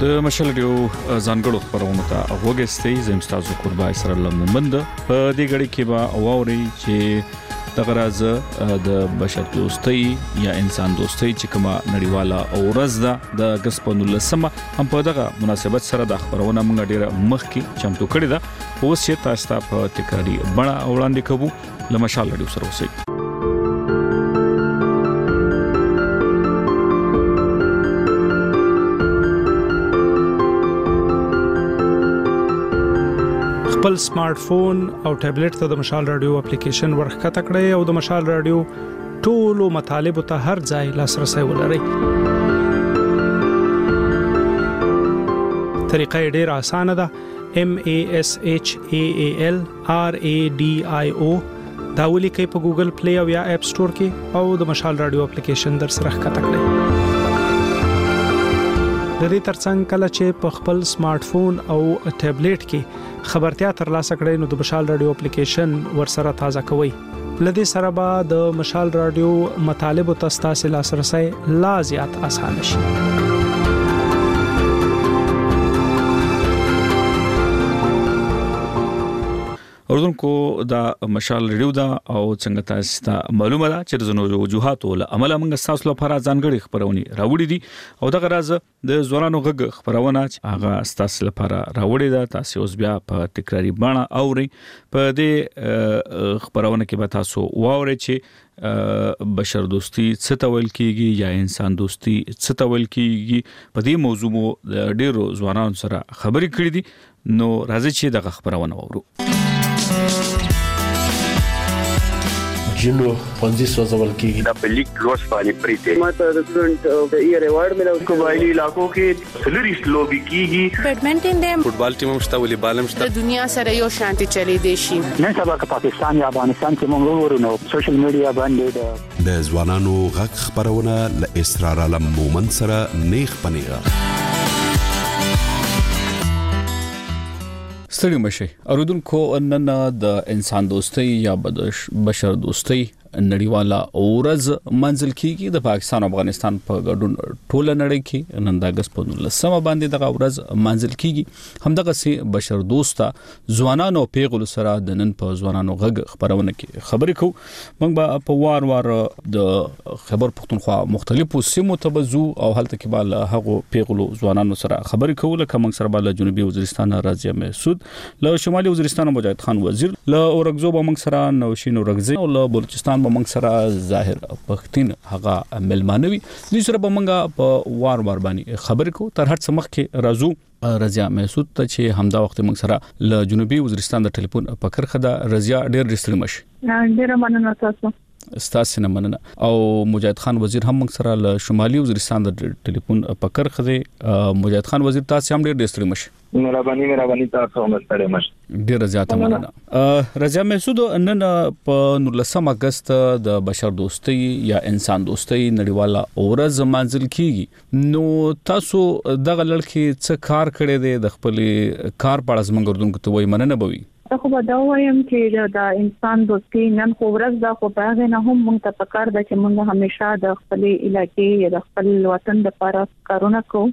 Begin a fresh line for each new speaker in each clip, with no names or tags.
د مشال ډیو ځانګړو خبرونو ته وګورئ زم تاسو قربای سره لمومند په دې غړي کې با واوري چې تغراز د بشر دوستۍ یا انسان دوستۍ چې کومه نړیواله اورز ده د اگست په 19 هم په دغه مناسبت سره د خبرونه موږ ډیره مخکې چمتو کړی ده اوس چې تاسو ته په تکراری بڼه وړاندې کوو لمشال ډیو سره اوسئ.
خپل سمارټ فون او ټابلیټ ته د مشال رادیو اپلیکیشن ورخته کړئ او د مشال رادیو ټولو مطالب ته هر ځای لاسرسي ولرئ. طریقه ډیره اسانه ده. MASHAAL RADIO دا ولیکئ په ګوګل پلی او یا اپ سٹور کې او د مشال رادیو اپلیکیشن در سره ښکته کړئ. د دې ترڅنګ کله چې په خپل سمارټ فون او ټابلیټ کې خبرتیا ترلاسه کړئ نو د مشال رادیو اپلیکیشن ورسره تازه کوئ. لدې سره به د مشال رادیو مطالب او تاسو لاسرسي لا زیات اسانه شي. اوردونکو دا مشال ریډیو دا او څنګه تاسو ته معلومه ده چې د زنو وجوهاتو له عمله موږ تاسو لپاره ځانګړي خبرونه راوړي دي او دغه راز د زورانو غږ خبرونه چې هغه تاسو لپاره راوړي ده تاسو اوس بیا په تکراری بڼه اوري. په دې خبرونه کې به تاسو واورئ چې بشر دوستی څه ته ویل کیږي یا انسان دوستی څه ته ویل کیږي. په دې موضوع مو ډیرو ځوانانو سره خبرې کړې دي نو راځي چې دغه خبرونه واورو.
جنو پنځه سوځول کیږي
د پلیک لوس باندې پریته ماته د سټوډنټ د ایئر ایوارډ ملو قبایلی علاقو کې سلریست لوبي کیږي
بیډمنټن د
فوټبال ټیم هم شته ولې بالم شته
د دنیا سره یو شانتي چلی دی شي.
نن سبا که پاکستان یا افغانستان کې موږ ورونو سوشل میډیا باندې
د ځوانانو غږ خبرونه ل اسرار علم مومن سره نیخ پنیغه
ستړي مشي. اوردونکو نن د انسان دوستۍ یا بشر دوستۍ نړیواله اورز منځل کیږي د پاکستان او افغانستان په ګډون ټوله نړۍ کې نن د اگست په 19 باندې دغه اورز منځل کیږي. همدغه سي بشر دوسته ځوانانو پیغلو سره د نن په ځوانانو غږ خبرونه کې خبرې کوو. موږ به په وار د خبر پښتونخوا مختلفو سیمو ته بزو او هلته کې به هغه پیغلو ځوانانو سره خبرې کوو. لکه موږ سره به جنوبي وزیرستان راځي مسعود، له شمالي وزیرستان مجاهد خان وزیر، له اورګزو به موږ سره نوشین اورګزي او له بلوچستان موږ سره ظاهر پښتين هغه ملمانوي. دې سره به موږ په وار باندې خبرې کوو. تر هر څه مخکې راځو رضیا مسعود ته چې همدا وخت موږ سره له جنوبي وزیرستان د ټلیفون په کرخه ده. رضیا ډېر ډېر مشي.
ډېر مننه تاسو.
ستاسو نه مننه. او مجاهد خان وزیر هم موږ سره له شمالي وزیرستان د ټلیفون په کرخه ده. مجاهد خان وزیر تاسو هم ډېر ډېر مشي.
مهرباني تاسو هم ستړي مشه.
ډیر زیاته مننه. رضیا مسعود نن په 19 اگست د بشر دوستۍ یا انسان دوستۍ نړیواله اورز منځل کیږي. نو تاسو دغه لړ کې څه کار کړی دی د خپل کار په اړه زموږ اردوونکو ته وایي مننه بوي.
خو به دا وایم چې د انسان دوستۍ نن خو ورځ دا خو په هغه نه هم موږ ته پکار ده چې موږ همیشه د خپل علاقې یا د خپل وطن لپاره کارونه کوو.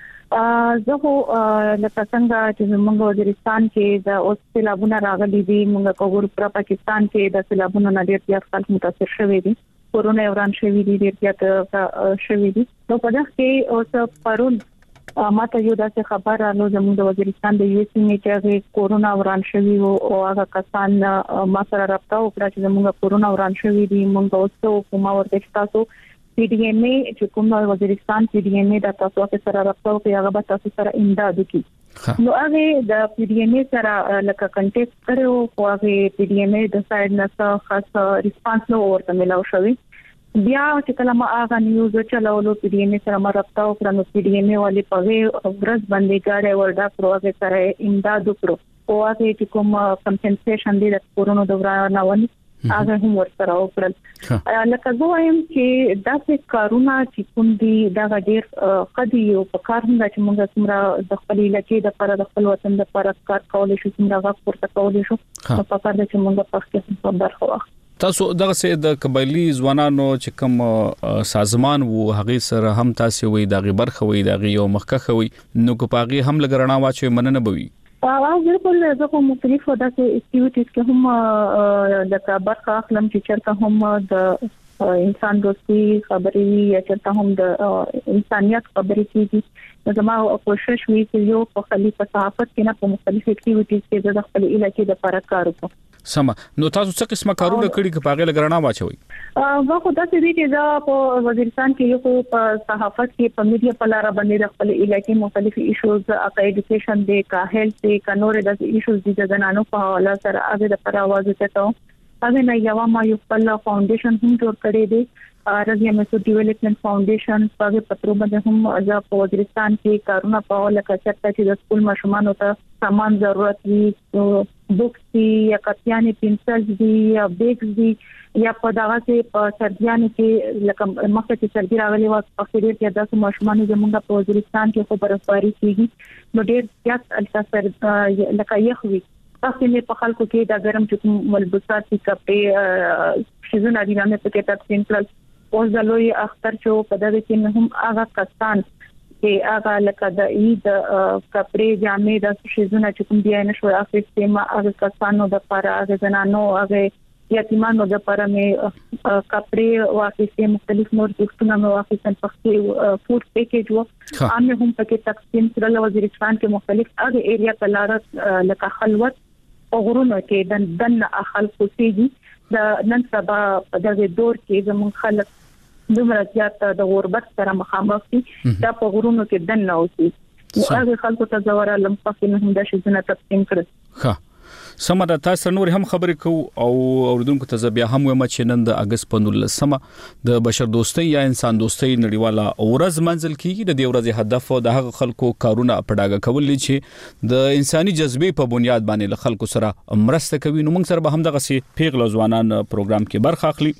زه خو لکه څنګه چې موږ وزیرستان کې د اوس سیلابونه راغلي دي موږ کوور پر پاکستان کې د سیلابونو نه ډېر زیات خلک متاثر شوي دي. کورونا وران شوي دي ډېر زیات شوي دي. نو په دغه کې اوس پرون ماته یو داسې خبر راغله زموږ د وزیرستان د یو سیمې چې کورونا وران شوي او هغه کسان ما سره رابطه وکړه چې زموږ کورونا وران شوي دي. موږ اوس کومه ورته تاسو PDMA چې کوم وزیرستان PDMA د تاسو سره رابطه کوي هغه به تاسو سره امداد وکړي. نو هغه د PDMA سره لکه کنټیکټ کړو او هغه PDMA د سایډ نه خاص ریسپانس نو ورته ملاو شوی. بیا چې کله ما هغه نیوز چلولو PDMA سره ما رابطه وکړم نو PDMA والی په ورځ باندې کاري وردا پروژه سره امداد وکړو او هغه چې کوم کمپنسیشن دی د کورونا دوران نه هغه هم ورسره وکړل. لکه زه وایم چې داسې کارونه چې کوم دي دا ډېر قدي او په کار هم چې موږ څومره د خپل علاقې د لپاره د خپل وطن د لپاره کار کولای شو څومره غوښتل کولای شو په کار د چې موږ په خپل برخه واخلو.
تاسو دغه سه د قبایلی ځوانانو چې کوم سازمان وو هغه سره هم تاسو وې دغه برخه وې دغه یو مخکخه وې نو کو پاغي هم لګرنا واچو مننه بوي
بالکل زه مختلفو داسې اکټیویټیز کې هم د برخه اخلم چې چرته هم د انسان دوستي خبرې یا چرته هم د انسانيت خبرې کیږي زما کوشش وی چې یو په خلیفہ صحافت کې نه په مختلف اکټیویټیز کې د خپل علاقې د لپاره کار وکړم.
سم نو تاسو څه قسمه کارونه کړی چې پاغه لګرنا واچوي؟
واخو دا چې دي چې په وزیرستان کې یو په صحافت کې په میډیا په لار باندې د خپل علاقې مختلف ایشوز اکا ایډوکیشن دی کا هیلث دی کا نور د ایشوز دي د زنانو په حواله سره هغه د پر आवाज ته هغه نه یو ما یو خپل فاونډیشن هم جوړ کړی دی رضیا میسو ډیولپمنٹ فاونډیشن په پترو باندې هم اجازه په وزیرستان کې کارونه په حواله کړه چې د سکول ماشومان ته سامان ضرورت وي بوکس دي یا کاپیانې پنسل دي یا بیگز دي یا په دغه کې په سردیانو کې لکه مخکې چې سردی راغلي و په خیر کې داسې ماشومان زمونږ په وزیرستان کې خو برابرۍ کیږي نو ډېر زیات التاثر لکه یخوي تاسو نه په خلکو کې دا ګرم چې ملبوسات دي کپې شیزونه دي نه په کې تقسیم کړل او ځلوي اختر چې په دغه کې هم هغه کسان چې هغه لکه د عید کپړې جامې د شیزونه چې کوم دی نه شو اخیستې ما هغه کسانو د لپاره هغه زنانو هغه یتیمانو د لپاره مې کپړې واخیستې مختلف نور څه نو واخیستل پخې فود پیکیج و عامه هم پکې تقسیم کړل وزیرستان کې مختلف هغه ایریا په لار لکه خلوت او غرونو کې دن خلکو سيږي د نن سبا په دغه دور کې زموږ خلک دومره زیات د غربت سره مخامخ دي دا په غرونو کې دن نه اوسي هغه خلکو ته زوره لمپخې نه هم د شیزونه تقسیم کړل
ها سمه تاسو نور هم خبرې کو او اوردونکو ته بیا هم وایم چې نن د اگست 15 د بشر دوستۍ یا انسان دوستۍ نړیواله ورځ منځل کیږي د دې ورځې هدف د هغه خلکو کارونه پډاګه کول چې د انساني جذبې په بنیاد باندې له خلکو سره مرسته کوي نو موږ سره به هم دغه سي پیغله ځوانان پروګرام کې برخه اخلي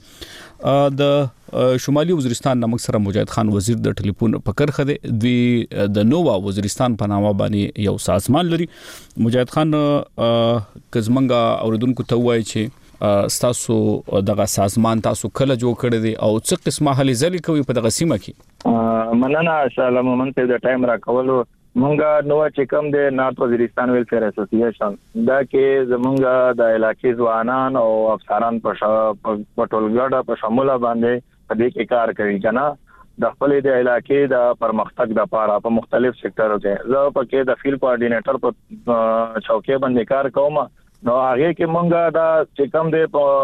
د شمالي وزیرستان نمک سره مجاهد خان وزیر د ټلیفون پکر خده دی د نووا وزیرستان په نامه باندې یو سازمان لري مجاهد خان کزمنګا اوردونکو ته وایي چې تاسو دغه سازمان تاسو کله جوړ کړی دی او څه قسمه هلې ځلې کوي په دغه سیمه کې
مننه سلام منته د ټایم را کولو مونږه نو چې کوم د نارت وزیرستان ویلفیر اسوسییشن دا کې زمونږه د علاقې ځوانان او افسران په ټولګړه په شموله باندې په دې کې کار کوي کنه د خپل د علاقې د پرمختګ لپاره په مختلف سېکټرو کې زه په کې د فیلډ کوارډینیټر په چوکۍ باندې کار کوم نو هغه کې مونږه دا چې کوم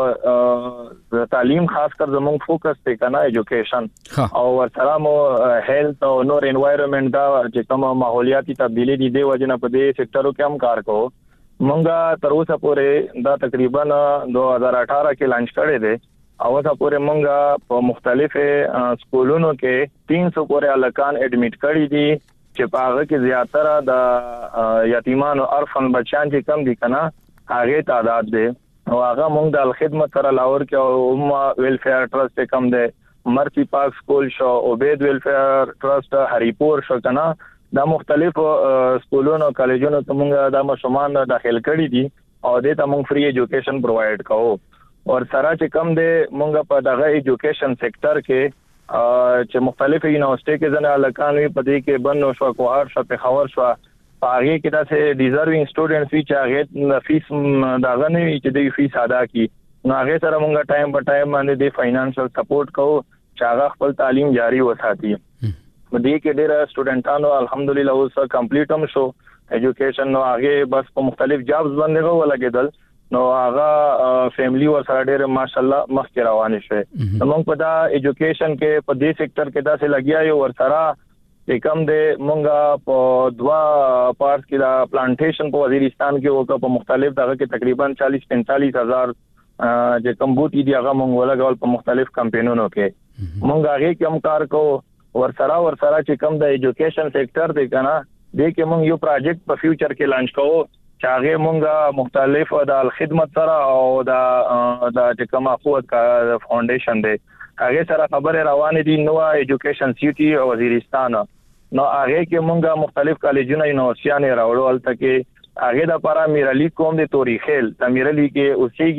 د تعلیم خاص کر زموږ فوکس ته کنه ایجوکیشن او ورسره مو هیلث او نور انوایرنمنت دا چې کوم ماحولیاتي تبدیلی دي د وجنه په دې سېکټرو کې هم کار کوو مونږه تر اوسه پورې دا تقریبا 2018 کې لانچ کړی دی او اوسه پورې مونږه په مختلف سکولونو کې 300 پورې الکان اډمیټ کړی دي چې په هغه کې زیاتره د یتیمانو ارفن بچان چې کم دي کنه هغه تعداد دی او هغه موږ د خدمت سره لاور کې او ویلفیر ټرست کم دی مرسی پارک سکول شو عبید ویلفیر ټرست هریپور شو کنه دا مختلف سکولونو کالجونو ته موږ د مشمان داخل کړی دي او د ته موږ فری ایجوکیشن پرووایډ کوو او سره چې کم دی موږ په دغه ایجوکیشن سېکټر کې چې مختلف یونیورسيټي کې ځنه الکانوي په دې کې بنو شو کوهار شو پیښور شو هغه کې دا چې ډیزروینګ سټوډنټس وی چې هغه فیس داغه نه وی چې د فیس ادا کی نو هغه سره موږ ټایم په ټایم باندې د فاینانشل سپورټ کوو چې هغه خپل تعلیم جاری وساتي په دې کې ډېر سټوډنټانو الحمدلله اوس کمپلیټ هم شو ایجوکیشن نو هغه بس په مختلف جابز باندې ولګیدل نو هغه فیملی ور سره ډېر ماشاءالله مخکې روان شي نو موږ په دا ایجوکیشن کې په دې سېکټر کې دا څه لګیا یو ور سره کم د مونږه په دوا پارک کې دا پلانټیشن په وزیرستان کې وکړه په مختلف دغه کې تقریبا 40-45 هزار چې کم بوټي دی هغه مونږ ولګول په مختلف کمپینونو کې مونږ هغه کوم کار کوو ورسره چې کم د ایجوکیشن سېکټر دی کنه د کې مونږ یو پروجیکټ په فیوچر کې لانچ کوو چې هغه مونږه مختلف د خدمت سره او د چې کوم اخوت کا فاونډیشن دی هغه سره خبره روانه دي نو ایجوکیشن سیټي او وزیرستان نو هغه کې مونږه مختلف کالجونه یونیورسيټي راوړل تکي هغه د لپاره میرالي کوم د توریخل د میرالي کې اوسېږي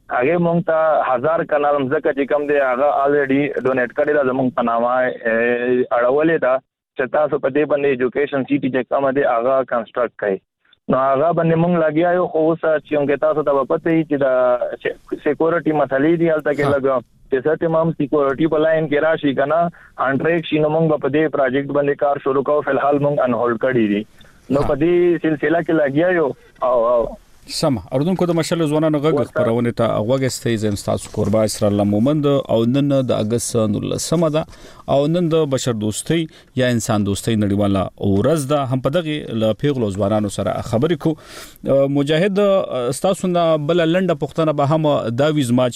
هغه مونږ ته 1000 کنال مزکه چې کم دی هغه الریډي ډونیټ کړی دا زمونږ په نامه اړولې ده چې تاسو په دې باندې ایجوکیشن سیټي چې کوم دی هغه کنسټرکټ کړئ. نو هغه باندې مونږ لګیا یو خو اوس چې موږ تاسو ته پته هي چې دا سکیورټي مسلې دي هلته کې لګا چې څه تمام سکیورټي په لاین کې راشي کنه انټریک شي نو مونږ په دې پروجیکټ باندې کار شروع کوو. فلحال مونږ ان هولډ کړی دي نو په دې سلسله کې لګیا یو او
سم اردوونکو د مشل ځوانانو غږ خبرونه ته اوګستې زم تاسو قربا اسرائیل مومند او نن د اگست 19 ده او نن د بشر دوستي یا انسان دوستي نړیواله ورځ ده. هم په دغه ل پیغلو ځوانانو سره خبرې کو مجاهد تاسو نه بل لنډه پښتنه به هم دا ویزما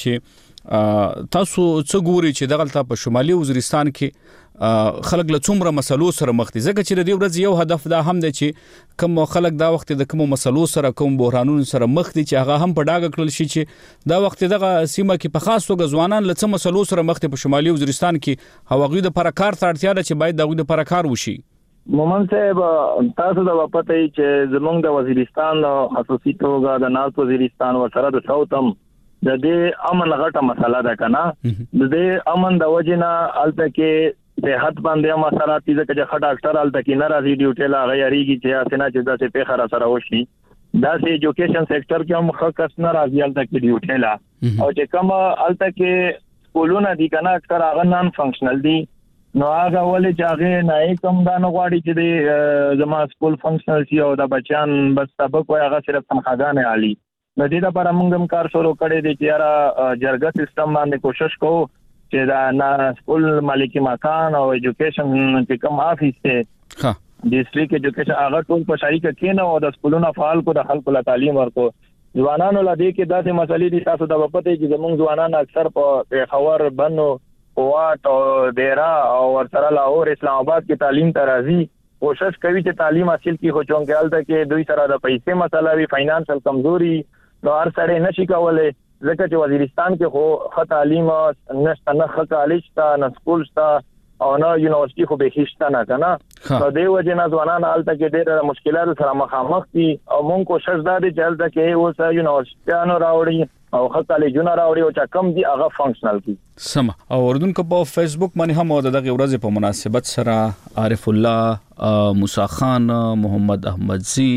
چې تاسو څه ګوري چې دغه په شمالي وزیرستان کې خلک له څومره مسلو سره مخ دي ځکه چې د دې ورځ یو هدف دا هم دی چې کوم خلک دا وخت د کوم مسلو سره کوم بحرانونو سره مخ دي چې هغه هم په ډاګه کړل شي چې دا وخت دغه سیمه کې په خاص توګه ځوانان له څه مسلو سره مخ دي په شمالي وزیرستان کې هغوی د پرکار ته اړتیا ده چې باید دغه د پرکار وشي.
مومن صاحب تاسو دا پته ای چې زمونږ د وزیرستان خصوصي توګه د نارت وزیرستان ورسره د ساوثم د دې امن غټه مسله ده کنه د دې امن د وجنه الته کې د حد باندې مسله تیزه کې خټ ډاکټر الته کې ناراضي ډیوټي لا غیریږي چې اسنه چې دا څه په خره سره وشي دا سه ایجوکیشن سېکټر کې هم خاص ناراضي الته کې ډیوټي لا او چې کوم الته کې سکولونه دي کنه اکثر هغه نان فنکشنل دي نو هغه ولې چې هغه نه کوم دا نه غواړي چې د زما سکول فنکشنل شي او د بچیان بس سبق وي هغه صرف تنخواګانې عالی نو دې لپاره موږ هم کار شروع کړی دی چې یاره جرګه سیستم باندې کوشش کوو چې دا نه سکول مالکی مکان او ایجوکیشن چې کوم افیس ته ډیسټریکټ ایجوکیشن هغه ټول په شریکه کې نه او د سکولونو فعال کو د خلکو له تعلیم ورکو ځوانانو لدې کې داسې مسلې دي تاسو د وپته چې زموږ ځوانان اکثر په خبر بنو قوات او دیرا او ورسره لاهور اسلام آباد کې تعلیم ته راځي کوشش کوي چې تعلیم حاصل کړي خو چونکه حالت کې دوی سره د پیسې مسله وی فاینانشل کمزوري نو هر سړی نشي کولای ځکه چې وزیرستان کې خو ښه تعلیم نشته نه ښه کالج شته نه سکول شته او نه یونیورسيټي خو به هیڅ نه کنه نو د وجه نه ځوانان حالت کې ډېر مشکلات سره مخامخ دي او مونږ کوشش دا دي چې حالت کې اوس یونیورسيټانو راوړي او ښه کالجونه راوړي او چې کم دي هغه فنکشنل دي.
سم او اردوونکو په فیسبوک باندې هم دغه ورځ په مناسبت سره عارف الله موسی خان محمد احمدزي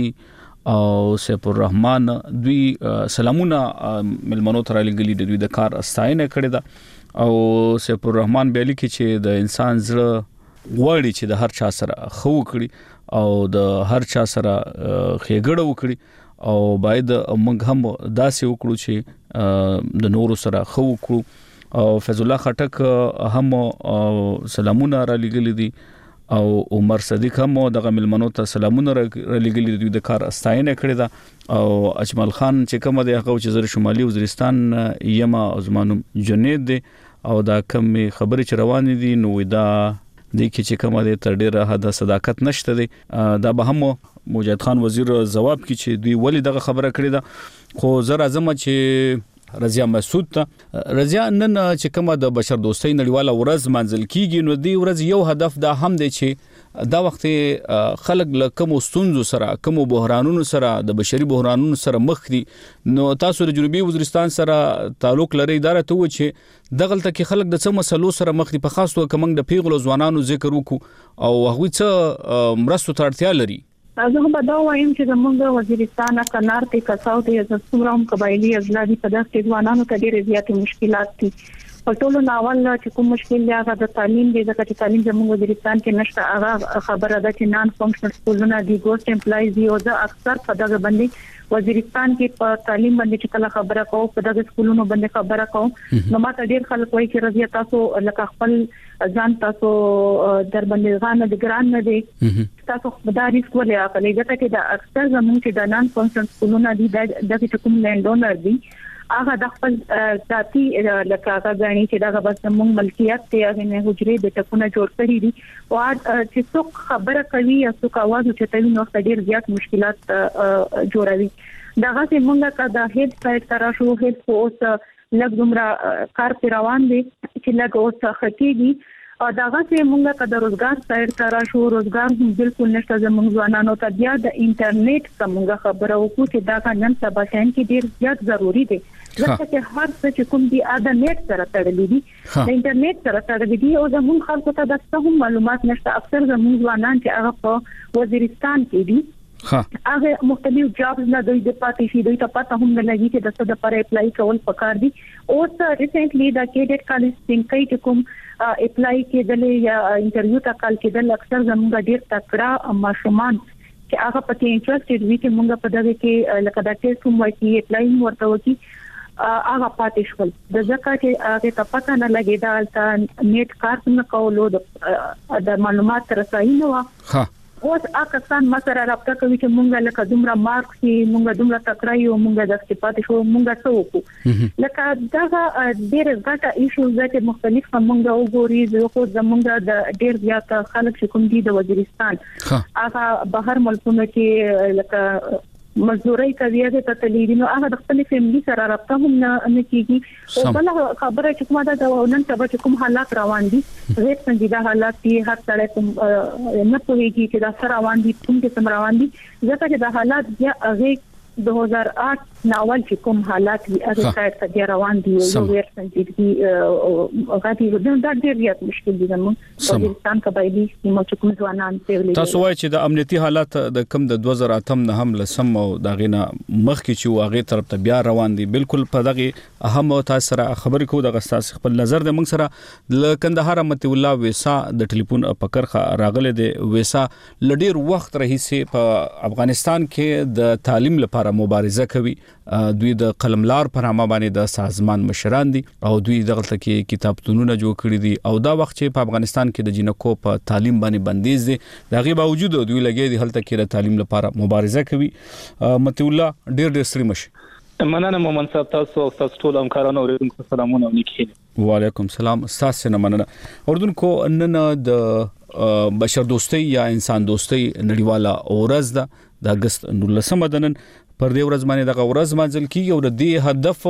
او سیف الرحمن دوی سلامونه ملمنو تر لګلی د دوی د کار استاینه کړی دا او سیف الرحمن بیلی کې چې د انسان زړه غواړي چې د هر چا سره خو کړي او د هر چا سره خېګړه وکړي او باید موږ هم داسې وکړو چې د نورو سره خو وکړو او فیض الله خټک هم سلامونه را لګلی دي او عمر صدیق هم دغه ملمنو ته سلامونه لګلی دوی د کار استاینه کړی دا او اجمل خان چې کوم دی هغه چې زر شمالي وزیرستان یما ازمانو جنید دی او دا کم خبرې چې روان دي نو دا د کی چې کوم دی تر ډیره حد صداقت نشته دی دا به هم مجاهد خان وزیر جواب کی چې دوی ولی دغه خبره کړی دا خو زر اعظم چې رضیا مسعود ته رضیا نن چې کومه د بشر دوستۍ نړیواله ورځ منځل کیږي نو دی ورځ یو هدف دا هم دی چې دا وخت خلک له کوم ستونزو سره کوم بحرانونو سره د بشري بحرانونو سره مخ دي نو تاسو د جنوبي وزیرستان سره تعلق لري اداره ته و چې دغلته کې خلک د څه مسلو سره مخ دي په خاص توګه کوم د پیغلو ځوانانو ذکر وکړو او هغه څه مرستو ته اړتیا لري.
زه هم دا وایم چې زموږ وزیرستان کنار ته کساو ته زموږ هم قبایلی ازلادي په دغه ځوانانو ته ډېر زیات مشکلات دي په ټولو ناول چې کوم مشکل دی هغه د تعلیم دی ځکه چې تعلیم زموږ وزیرستان کې نشته هغه خبره ده چې نان فنکشنل سکولونه دي ګوست امپلایز دي او دا اکثر په دغه باندې وزیرستان کې په تعلیم باندې چې کله خبره کوو په دغه سکولونو باندې خبره کوو نو ماته ډېر خلک وایي چې رضیا تاسو لکه خپل ځان تاسو در باندې غانه د ګران نه دي تاسو خدای ریسک ولې اخلي ځکه چې دا اکثر زموږ چې د نان فنکشنل سکولونه دي د کوم لینډ اونر دي هغه د خپل ذاتي لکه هغه غني چې دا بس موږ ملکیت ته هغه نه حجرې د ټکونه جوړ کړی دي او چې څوک خبره کوي یا څوک आवाज اوچتوي نو ډېر زیات مشکلات جوړوي دغه چې موږ کا د هیډ سایت تر شو هیډ اوس لږ دومره کار روان دي چې لږ اوس خطيږي او دغه چې موږ کا د روزګار سایت تر شو روزګار هم بالکل نشته زموږ ځوانانو ته بیا د انټرنیټ څخه خبره وکړو چې دا نن سبا شین کې ډیر زیات ضروری دی ځکه چې هر څه چې کوم دي اده نیټ سره تړلې دي د انټرنیټ سره تړلې دي او زموږ خلکو ته د څه هم معلومات نشته. اکثر زموږ ځوانان چې هغه په وزیرستان کې دي هغه مختلف جابز نه دوی د پاتې شي، دوی ته پته هم نه لګي چې د څه لپاره اپلای کول پکار دي. اوس ریسنټلی د کیډټ کالج څنګه چې کوم اپلای کېدل یا انټرویو ته کال کېدل اکثر زموږ ډیر تکړه ماشومان چې هغه پکې انټرېستډ وي چې موږ په دغه کې لکه د ټیسټ کوم وایي اپلای ورته وکي هغه پاتې شول. د ځکه چې هغه ته پته نه لګیدا چې نیټ کار څنګه کولو د معلومات رسایي نه و. اوس اکثر مسره رابطه کوي چې مونږ لکه دومره مارکس مونږ دومره تکړه یو مونږ د استفادې شو مونږ څه وکړو لکه دا ډېر غټه ایشوز چې مختلف مونږ وګوري زه خو زمونږ د ډېر زیات خلک چې کوم دي د وزیرستان هغه بهر ملکونو کې لکه مزدوري کوي د تطلیدي نو هغه د خپل فیملی سره رابطه هم نه کیږي او بل خبره چې کومه ده نن سبا چې کوم حالات روان دي غیر څنګه د حالات دي هر څړې کوم نه پوهیږي چې دا سره روان دي کوم کې سم روان دي ځکه چې د حالات بیا هغه 2008 ناول چې کوم حالات وي هغه څه ته روان دي او غیر څنګه غاټي د ډېر زیات مشکل دي زموږ پاکستان قبایلی سیمو چې کوم ځوانان ته
تاسو وایي چې د امنیتي حالات د کم د 2008 نه هم لسم او دغه نه مخکې چې واغې طرف ته بیا روان دي بالکل په دغه اهم تاسو سره خبرې کوو د غستاس خپل نظر د موږ سره ل کندهار مت الله ویسا د ټلیفون پکرخه راغله د ویسا لډیر وخت رهي په افغانستان کې د تعلیم لپاره مبارزه کوي. دوی د قلملار پر نامه باندې د سازمان مشران دي او دوی دغه کې کتابتونونه جوړ کړی دي او دا وخت چې په افغانستان کې د جنکو په تعلیم باندې بندیز دي دغه باوجود دوی لګي دي هلته کې د تعلیم لپاره مبارزه کوي. مت الله ډېر ستړي مشه.
مننه مومن صاحب تاسو او تاسو ټول همکارانو اوریدونکو سلامونه ولیکي.
وعلیکم السلام. تاسو نه مننه. اردوونکو نن د بشر دوستي یا انسان دوستي نړیواله ورځ ده د اگست 19 دنن پر دې ورځ باندې دغه ورځ منځل کیږي او د دې هدف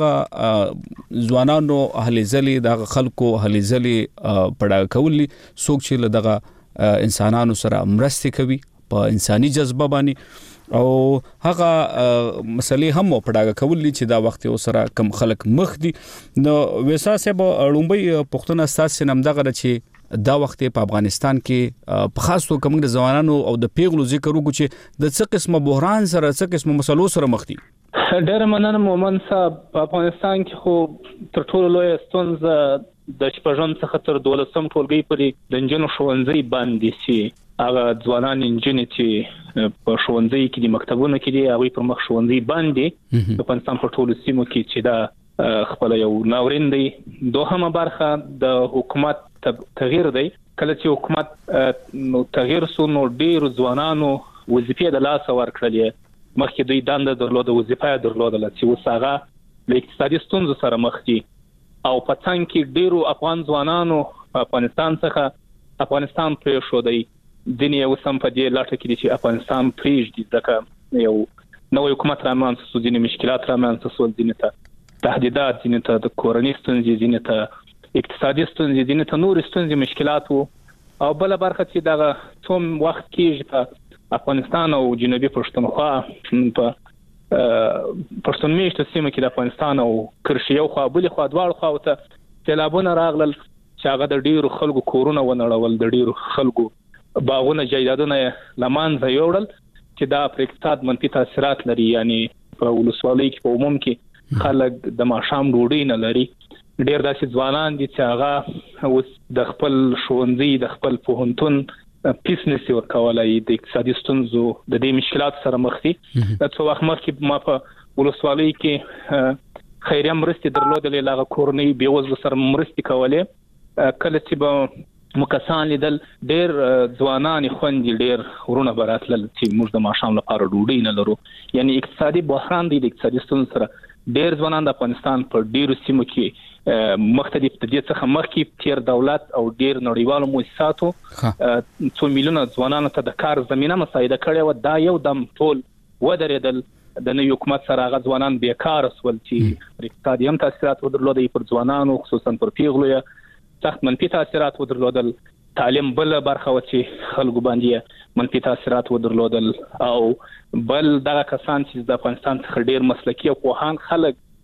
هغه ځوانانو اهل ځلې د خلکو اهل ځلې پړه کولی څوک چې دغه انسانانو سره مرسته کوي په انساني جذبه باندې او هغه مسلې هم پړه کولی چې دا وخت سره کم خلک مخ دي. نو ویسا صاحب لومبي پښتون اساس نم دغه چې دا وخت په افغانستان کې په خاص توګه کوم د ځوانانو او د پیغلو ذکر وکړو چې د څه قسمه بحران سره څه قسمه مسلو سره مخ دي.
ډېر مننه مومن صاحب. په افغانستان کې خو تر ټولو لوی ستونزه د شپږم څخه تر 12م ټولګي پورې د انجنونو ښوونځي باندې سي هغه ځوانان انجنې چې په ښوونځي کې د مکتبونو کې دي هغه پر مخ ښوونځي باندې په افغانستان په ټولو سیمو کې چې دا خپل یو ناورین دی. دوهمه برخه د حکومت تغییر دی. کله چې حکومت نو تغییر سو نو ډیر ځوانانو وظیفې د لاس ورکړلې مخکې دوی دنده درلوده وظیفه درلوده چې وساغه د اقتصادي ستونزو سره مخ دي او په څنګه کې ډیرو افغان ځوانانو په افغانستان څخه افغانستان پرې شو دی دنیا وسم په دې لاټه کې چې افغانستان پرېږدي ځکه یو نو حکومت رامنځته سو دي مشکلات رامنځته سو دي نه تهدیدات دي نه د کورنۍ ستونزې دي نه اقتصادي ستونزې دي نه نور ستونزې مشکلات او بل برخه چې دا څوم وخت کې په افغانستان او جنوبي پښتونخوا په پښتون میشته سیمه کې د افغانستان او کرشي او خپل خوا دواړو خوا ته سیلابونه راغلل چې هغه د ډیرو خلکو کورونه ونړول د ډیرو خلکو باغونه جایدادونه لمانځه یوړل چې دا پر اقتصاد منفي تاثیرات لري. یعنی په ولسوالۍ کې په عموم کې خلک د ماشام ډوډۍ نه لري. ډېر داسې ځوانان دي چې هغه اوس د خپل ښوونځي د خپل پوهنتون پیس نشي ورکولای د اقتصادي ستونزو د دې مشکلات سره مخ دي. د څو وخت مخکې ما په ولسوالۍ کې خیریه مرستې درلودلې لاغه کورنۍ بیوزله سره مرستې کولې کله چې به مکسان لیدل ډېر ځوانان خوندې ډېر ورونه براتل چې موږ د ماشام لپاره ډوډۍ نه لرو. یعنی اقتصادي بحران دی د اقتصادي ستونزو سره ډېر ځوانان د افغانستان په ډېرو سیمو کې مختلف د دې څخه مخکې تیر دولت او ډېر نړیوالو مؤسساتو 2 میلیونه ځوانانو ته د کار زمينه مساعده کړې و. دا یو دم ټول ودرېدل د نوي حکومت سره هغه ځوانان بیکار شول چې اقتصادي هم تاثیرات ودرلودل پر ځوانانو خصوصا پر پیغلو سخت منفي تاثیرات ودرلودل. تعلیم بل برخه و چې خلکو باندې منفي تاثیرات ودرلودل او بل دغه کسان چې د افغانستان څخه ډیر مسلکي او پوهان خلک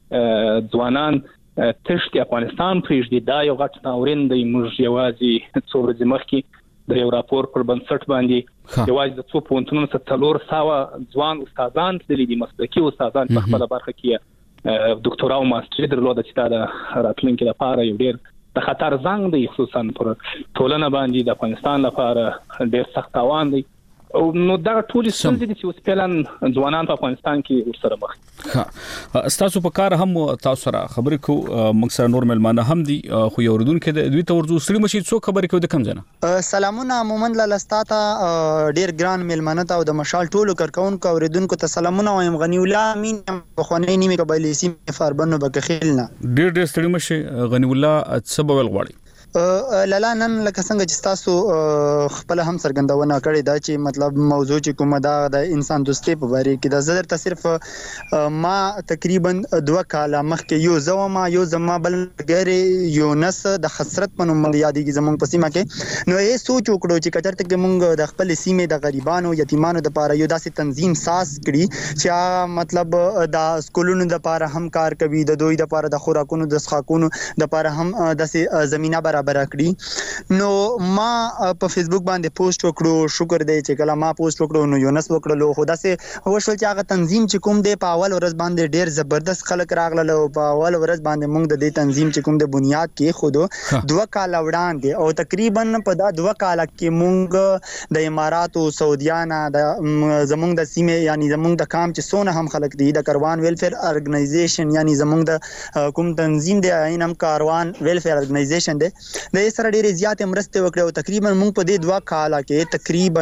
ځوانان تشتي افغانستان پریږدي دا یو غټ ناورین دی. موږ یوازې څو ورځې مخکې د یو راپور پر بنسټ باندې یوازې د 2 پونتونو څخه 400 ځوان استادان تللي دي، مسلکي استادان په خپل برخه کې ډاکټرا او ماستري درلوده چې دا د راتلونکي لپاره یو ډېر د خطر زنګ دی، خصوصا پر ټولنه باندې د افغانستان لپاره ډېر سخت تاوان دی. نو دا ټول څه دي چې اوس پلان ځوانان په افغانستان کې ورسره مخ
ها تاسو په کار هم تاسو سره خبرې کو موږ سره نور ملمانه هم دي خو یو ردون کې دوی ته ورزو سړي مشي څو خبرې کو د کم ځنه.
سلامونه مومن لاستا ډیر ګران ملمانه ته او د مشال ټولو کارکونکو او ردونکو ته سلامونه وایم. غنی الله امین په خونې نیمه قبایلی سیم فاربنو بکخیلنا
ډیر سړي مشي. غنی الله سبب غواړي
لالا نن لکه څنګه چې تاسو خپل هم سرګندونه کړې دا چې مطلب موضوع چې کومه دا د انسان دوستي په باره کې د زړه ته صرف ما تقریبا 2 کال مخکې یو زما بل غیر یونس د حسرت په نوم یادېږي زمونږ په سیمه کې. نو یې سوچ وکړو چې کچرته کې مونږ د خپل سیمې د غریبانو یتیمانو د لپاره یو داسې تنظیم ساز کړي چې مطلب د سکولونو د لپاره هم کار کوي، د دوی د لپاره د خوراکونو د څښاکونو د لپاره هم داسې زمينه برابر کړی. نو ما په فیسبوک باندې پوسټ وکړو، شکر دی چې کله ما پوسټ وکړو نو یونس وکړلو. خو داسې وشول چې هغه تنظیم چې کوم دی په اول ورځ باندې ډیر زبردست خلک راغلل او په اول ورځ باندې موږ د دې تنظیم چې کوم د بنیاد کې خود 2 کال وړاندې او تقریبا په دا 2 کال کې موږ د اماراتو سعودیانا د زمونږ د سیمه یعنی زمونږ د کام چې سونه هم خلک دي د کاروان ویلفیر ارګنایزیشن یعنی زمونږ د کوم تنظیم دی اینم کاروان ویلفیر ارګنایزیشن دی د سره ډېرې زیاتې مرستې وکړې او تقریبا موږ په دې 2 کال کې تقریبا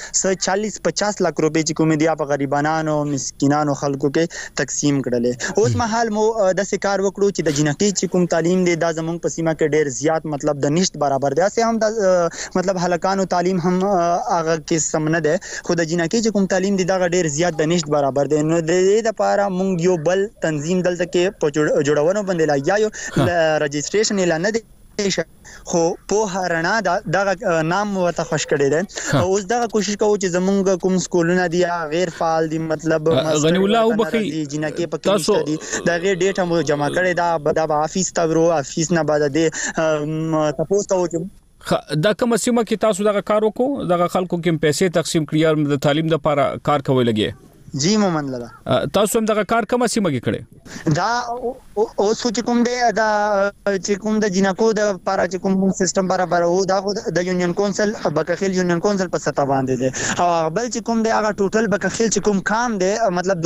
40-50 لک روپۍ چې کومې دی په غریبانو مسکینانو خلکو کې تقسیم کړلې. اوس مهال مو د کار وکړو چې د جنټي چې کوم تعلیم دی دا زموږ په سیمه کې ډېر زیات مطلب د نشټ برابر دی. اسه هم د مطلب هلکانو تعلیم هم هغه کې سمنه ده، خو د جنټي چې کوم تعلیم دی دا ډېر زیات د نشټ برابر دی. نو د دې لپاره موږ یو بل تنظیم دلته کې په جوړونو باندې لایو رجسټریشن اعلان نه دی خو په هرنا دا نام ورته خوش کړی دی. اوس دا کوشش کوو چې زمونږ کوم سکولونه دي غیر فعال دي مطلب
غنی الله او بخي
جنکه پکې دي دا غیر ډیټا مو جمع کړی دا د افیس ته ورو افیس نه بعد دی تاسو ته چې
دا کوم سیمه کې تاسو دا کار وکړو د خلکو کې پیسې تقسیم کړی د تعلیم لپاره کار کوي لګي.
جی مومن لالا
تاسو هم دا کار کوم سیمه کې کړی
دا او سوچ کوم دی دا چې کوم د جنکو د لپاره چې کوم سیستم برابر او دا د یونین کونسل بکخیل یونین کونسل په سطح باندې دی او بل چې کوم دی هغه ټوټل بکخیل چې کوم کام دی مطلب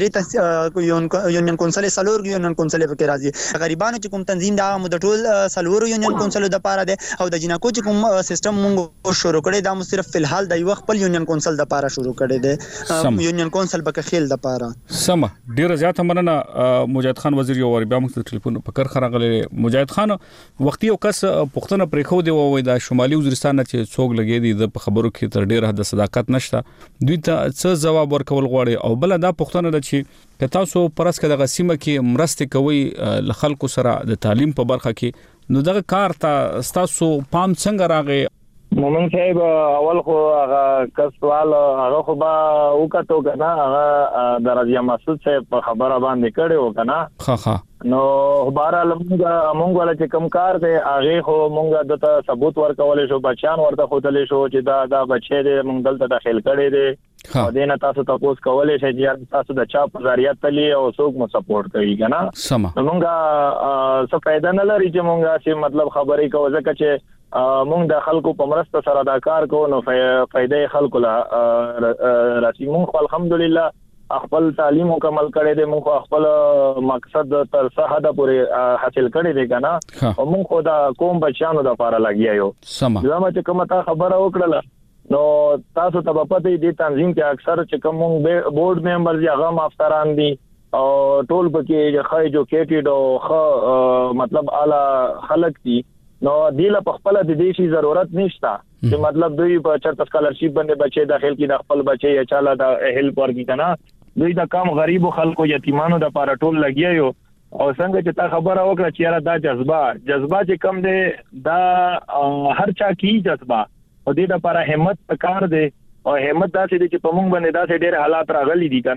2-3 یونین کونسل سلور یونین کونسل په راځي. غریبانو چې کوم تنظیم دا مو د ټول سلور یونین کونسل د لپاره دی او د جنکو چې کوم سیستم موږ شروع کړی دا مو صرف فلحال د یو خپل یونین کونسل د لپاره شروع کړی دی یونین کونسل بکخیل د لپاره.
سم ډیر زیات مننه مجاهد خان وزیر یو بیا موږ ټلیفون په کار خراغله. مجاهد خان وختي یو کس پښتنه پرې خو دی وای د شمالي وزیرستان چې څوک لګي دي د خبرو کې تر ډیر حد صداقت نشته دوی ته څه جواب ورکول غواړي او بل دا پښتنه د چې تاسو پرس کې د غسیمه کې مرسته کوي ل خلکو سره د تعلیم په برخه کې نو دغه کار ته تاسو پام څنګه راغی؟
مومن صاحب اول خو هغه کسوال هغه خو با وکړو کنه هغه درجه مسعود صاحب په خبره باندې کړو کنه
ها
نو بهرحال مونږ ولا چې کم کار دی هغه خو مونږ د ثبوت ورکول شو بچان ورته خوتلې شو چې دا بچی دی مونږ دلته داخل کړي دي او دینه تاسو تاسو کولای شئ چې تاسو د چا په ذریعہ تلی او څوک مو سپورټ کوي کنه مونږه څه فائدہ نه لري چې مونږه چې مطلب خبرې کوو ځکه چې مونږ د خلکو په مرسته سره دا کار کوو نو فائدې خلکو لا راسي. مونږ الحمدلله خپل تعلیم مکمل کړی دی مونږ خپل مقصد تر څه حد پورې حاصل کړی دی کنه او مونږ خو دا کوم بچانو د لپاره لګیایو زما چې کومه تا خبره وکړه نو تاسو ته په دې تنظیم کې اکثر چې کوم بورډ ممبرز یا غو افسران دي او ټول پکې خای جو کېټډ او مطلب اعلی خلک دي نو دیله په خپل د دې شي ضرورت نشته چې مطلب دوی په چرته سکالرشپ باندې بچي داخل کی د خپل بچي یا چاله د هیلپ ورګی کنه دوی د کم غریب خلکو یتیمانو د لپاره ټول لګیایو او څنګه چې تا خبره وکړه چې یاره دا جذبه چې کم دی دا هر چا کی جذبه او دې د لپاره همت کار دی او همت داسې دي چې په موږ باندې داسې ډېر حالات راغلي دي کنه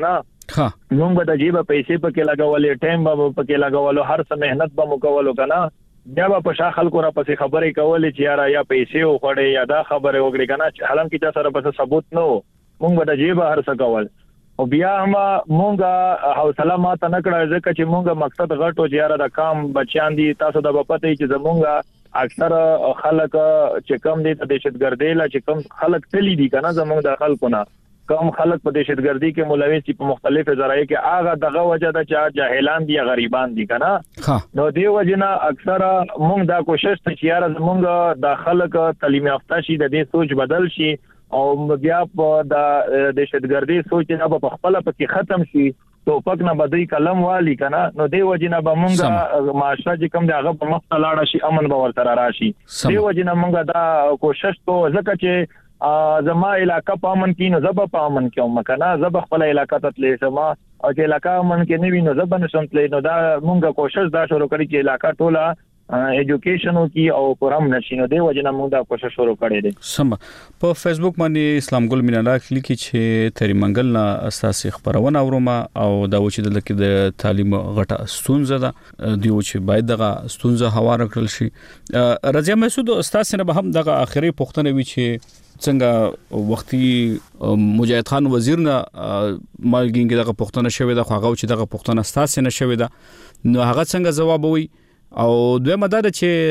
موږ به د جیبه پیسې پکې لګولې ټایم به پکې لګولو هر څه مهنت به وکولو کنه بیا په شا خلکو را پسې خبرې کولې چې یاره یا پیسې وخړې یا دا خبره وکړي کنه حالانکه چې سره پس ثبوت نه موږ به د جیبه هر څه کول او بیا هم موږ حوصله ماته نه کړه ځکه چې موږ مقصد غټو چې یاره د کام بچیان دي تاسو د پته چې زمونږ اکثر خلک چې کم دي د دهشتګردۍ لا چې کم خلک تللی دي کنه زمونږ د خلکو نه کم خلک په دهشتګردۍ کې ملوث دي په مختلفو ذرایع کې هغه دغه وجه ده چې جاهلان دي غریبان دي کنه نو دی وجنه اکثر موږ دا کوشش ته چې یاره زمونږ د خلک تعلیم یافته شي د دې سوچ بدل شي او بیا په د دهشتګردۍ سوچ نه په خپل پکې ختم شي توپک نه بدوي کلم والی کنه نو دی وجنه به مونږه معاشره چې کوم دغه په مخ ته لاړ شي امن به ورته راشي دی وجنه مونږه دا کوشش کوو ځکه چې زما علاقہ په امن کې نو زب په امن کې مکنه زب خپل علاقہ ته تلې سما او چې علاقہ امن کې نه وینو زب نشم تلې نو دا مونږه کوشش دا شروع کړی چې علاقہ ټوله ایجوکیشن کی او پرم نشینو دی وجنه موږ دا کوشش شروع کړی دی
سم په فیسبوک باندې اسلام ګل مینالا لیکي چې تری منګل نه اساسي خبرونه اورما او دا و چې د تعلیم غټه ستونزه ده دی و چې باید دغه ستونزه هوار کړل شي رضیا مسعود استاد سره به هم دغه اخري پوښتنه وی چې څنګه وختي مجاهد خان وزیر نه مالګینګ دغه پوښتنه شوې ده خو هغه چې دغه پوښتنه ستاسو نه شوې ده نو هغه څنګه جواب وي او دویمه دا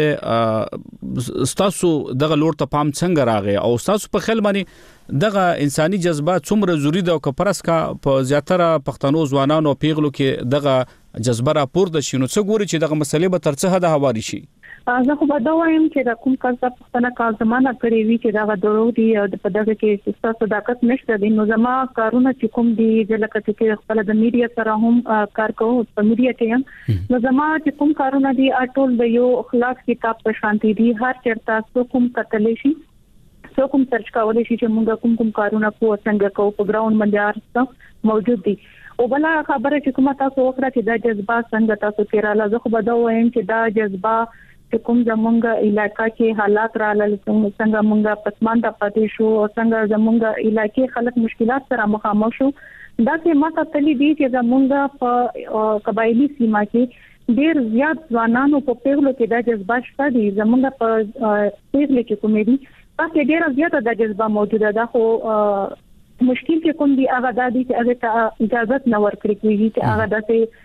چې ستاسو دغه لور ته پام څنګه راغی او ستاسو په خیال باندې دغه انساني جذبات څومره ضروری ده او کپرس کا په زیاتره پښتنو ځوانانو پیغلو کې دغه جذبه راپورته شي نو څه ګوري چې دغه مسلې به تر څه حد هواري شي
زه خو به دا وایم چې د کوم کار څخه پښتنه کار زمانہ کړی وی چې دا درو دي او په دغه کې ستاسو صداقت نشته دي نو زما کارونه چې کوم دي د لکه چې خپل د میډیا سره هم کار کوم په میډیا کې نو زما چې کوم کارونه دي ټول د یو اخلاق کتاب په شانتي دي هر چرته څو کوم کتلې شي څو کوم سرچ کولای شي چې موږ کوم کارونه کو څنګه کو په ګراوند باندې ارسته موجود دي او بل خبره چې کومه تاسو وکړه چې دا جذبه څنګه تاسو کې رااله زه خو به دا وایم چې دا جذبه چې کوم زمونږ علاقہ کې حالات رااله څنګه مونږه پسمانده پاتې شو او څنګه زمونږ علاقې خلک مشکلات سره مخامخ شو دا چې ماته تللی دي چې زمونږ په قبایلی سیمه کې ډیر زیات ځوانانو په پیغلو کې د جذبه شته دي زمونږ په پیغلو کې کومې دي پکې ډیر زیاته د جذبه موجوده ده خو مشکل کې کوم دي هغه د دې چې هغه اجازه نه ورکړي کیږي چې هغه د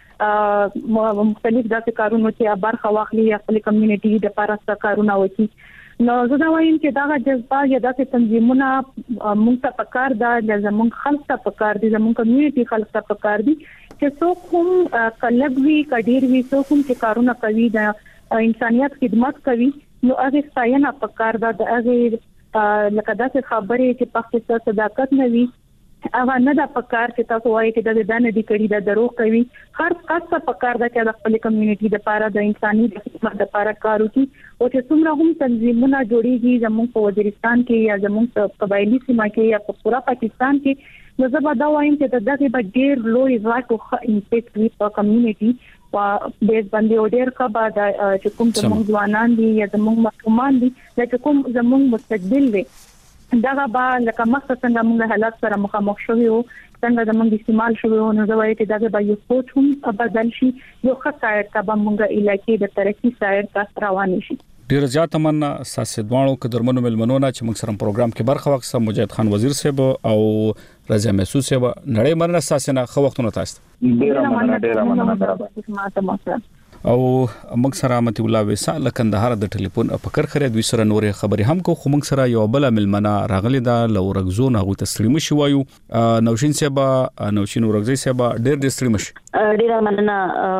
مختلف داسې کارونه چې برخه واخلي خپل کمیونټي د لپاره کارونه وکړي نو زه دا وایم چې دا جذبه یا داسې تنظیمونه موږ ته پکار ده لازم خلک ته پکار دي زموږ کمیونټي خلک ته پکار دي چې څوک هم کلګوي کډیر وي څوک هم چې کارونه کوي د انسانيت خدمت کوي نو هغه ستاینه پکار ده د هغه لکه داسې خبرې چې پخته صداقت نه وي هغه نه د پکار چې تاسو وایي چې د دانه دي کړي د دروغ کوي هر څه پکار ده چې د خپل کمیونټي د لپاره د انساني خدمت لپاره کار وکړي او چې څومره هم تنظیمونه جوړیږي زموږ په وزیرستان کې یا زموږ په قبایلی سیمه کې یا په پورا پاکستان کې نو زه به دا وایم چې دغه به ډیر لوی راټو امپیکټ وي په کمیونټي په بیس باندې او ډیر کبا د چې کوم زموږ ځوانان دي یا زموږ ماشومان دي چې کوم زموږ مستقبل وي دا به لکه مخته څنګه موږ حالات سره مخامخ شوي او څنګه د موږ استعمال شوي او نو زوایي چې دا به یو سوچ هم بدل شي یو خاصه ته به موږ علاقې د ترقی سایر ته روان شي
ډیر زیات مننه ساسدوانو قدرمنو ملمنونه چې موږ سره پروګرام کې برخه واخیسته مجاهد خان وزیر صاحب او رضا محسوس صاحب نړۍ مننه ساسنه خو وختونه تاسو
ډیر مننه
او موږ سره متي الله وسا لکندهار د ټلیفون په کر خره دوی سره نورې خبرې هم کو خو موږ سره یو بل ملمنه راغلی دا لورغزون هغه تسلیم شي وایو نوشین صاحب نوشین ورغزي صاحب ډیر تسلیم شي
ډیر مننه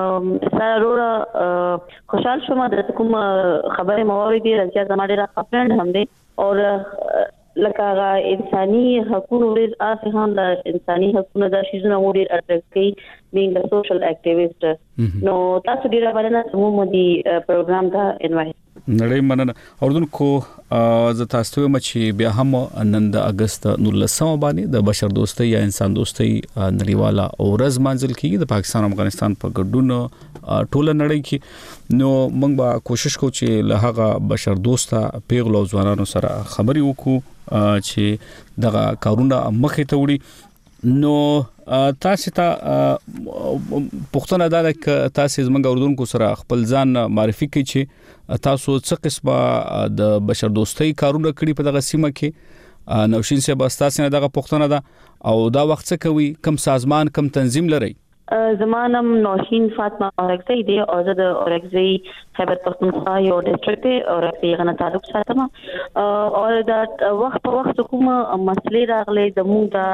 سره خوشحال شوم د کوم خبره موریدي راځي زما ډیر خپل هم دي او لکه انساني حقوقو ډیر اساساً د انساني حقوقو د شیزونه ډیر اټکي being a social activist نو تاسو ډیر باندې مو دي پروګرام دا انوایټ
نړۍ مننه اوردونکو ز تاسو ته مچ بیا هم نن د اگست 19 باندې د بشر دوستي یا انسان دوستي نړیواله اورز منځل کیږي د پاکستان او افغانستان په ګډون ټوله نړۍ کې نو موږ به کوشش کوو چې له هغه بشر دوسته پیغلو ځوانانو سره خبري وکړو چې دغه کارونه مخې ته وړي نو تاسو ته پښتون عدالت تاسو زموږ اردوونکو سره خپل ځان معرفي کړئ چې تاسو څه قسمه د بشر دوستۍ کارونه کړی په دغه سیمه کې نوشین صاحب تاسو نه دغه پښتون ده او دا وخت څه کوي کوم سازمان کوم تنظیم لري
زمانم نوشین فاطمه اورکزی دی او زه د اورکزی خیبر پختونخوا یو ډسټریکټ اورکزی غنه تعلق ساتم او دا وخت په وخت کوم مسلې راغلي د موږ د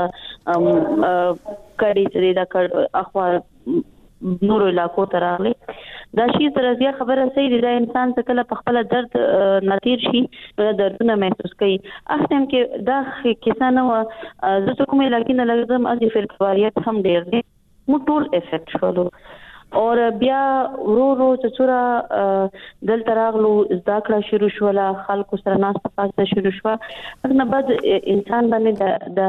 کړي چې دا اخبار نور علاقو ته راغلي دا شی ترځه خبره صحیح دی دا انسان څه کله په خپل درد نتیر شي دردونه محسوس کوي اخته کې دا کیسه نه و زه کوم علاقې نه لګم از فلکواریت هم ډیر دی مو ټول افیکټ شولو اور بیا ورو چورا دل تراغلو ذکر شروع شولا خلکو سره ناس پاسه شروع شو اګنه بعد انسان باندې د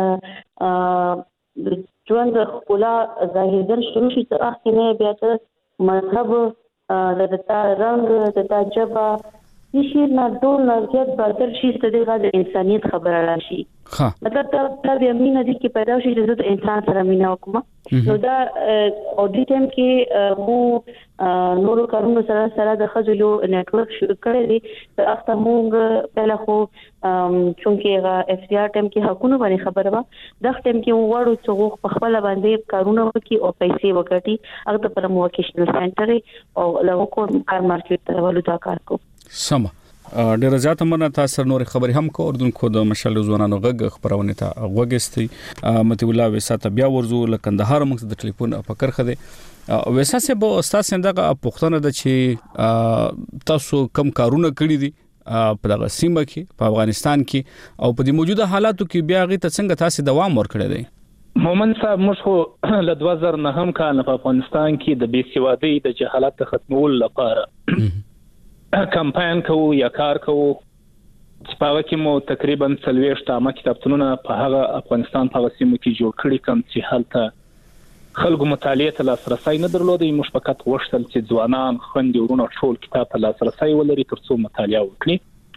ژوند خلا ظاهر شروع شي ته اخینه بیا ته مذهب د رنگ د جبا نشي نه ډول نه زیات بدل شي ستدغه د انسانيت خبره راشي مطلب دا بیا مینه دي کې پیدا شي چې د انسان سره مینه وکړه نو دا اودیټم کې مو نورو کارونو سره د خځلو نتورک شروع کړی دی اخته موږ پهله خو چونکه اف سی آر ټیم کې حقونه باندې خبره و د ټیم کې وړو چې په خپل باندې کارونه وکي او پیسې وکړي هغه پر موکیشنل سنټر او له کو کار مارکیټ ته ولودا کار کو
سم ډیر زیات مننه تاسو نور خبري هم کو اردوونکو د مشال ځوانانو غږ خبرونه ته وګستي متي الله وساته بیا ورزو لکندهار موږ د ټلیفون فکر خده وساسه به استاد څنګه پښتنه د چې تاسو کم کارونه کړی دي په دغه سیمه کې په افغانستان کې او په دې موجوده حالاتو کې بیا غي ته څنګه تاسو دوام ورکړی دی
مومن صاحب موږ له 2009 کال په افغانستان کې د بیسوادۍ د جهالت ختمول لپاره کمپاین کوو یا کار کوو چې په هغه کې مو تقریبا 40 تامه کتابتونونه په هغه افغانستان په سیمو کې جوړ کړي کوم چې هلته خلکو مطالعه ته لاسرسي نه درلودي موږ فقط وښتل چې ځوانان خوندې ورونه ټول کتاب ته لاسرسي ولري ترڅو مطالعه وکړي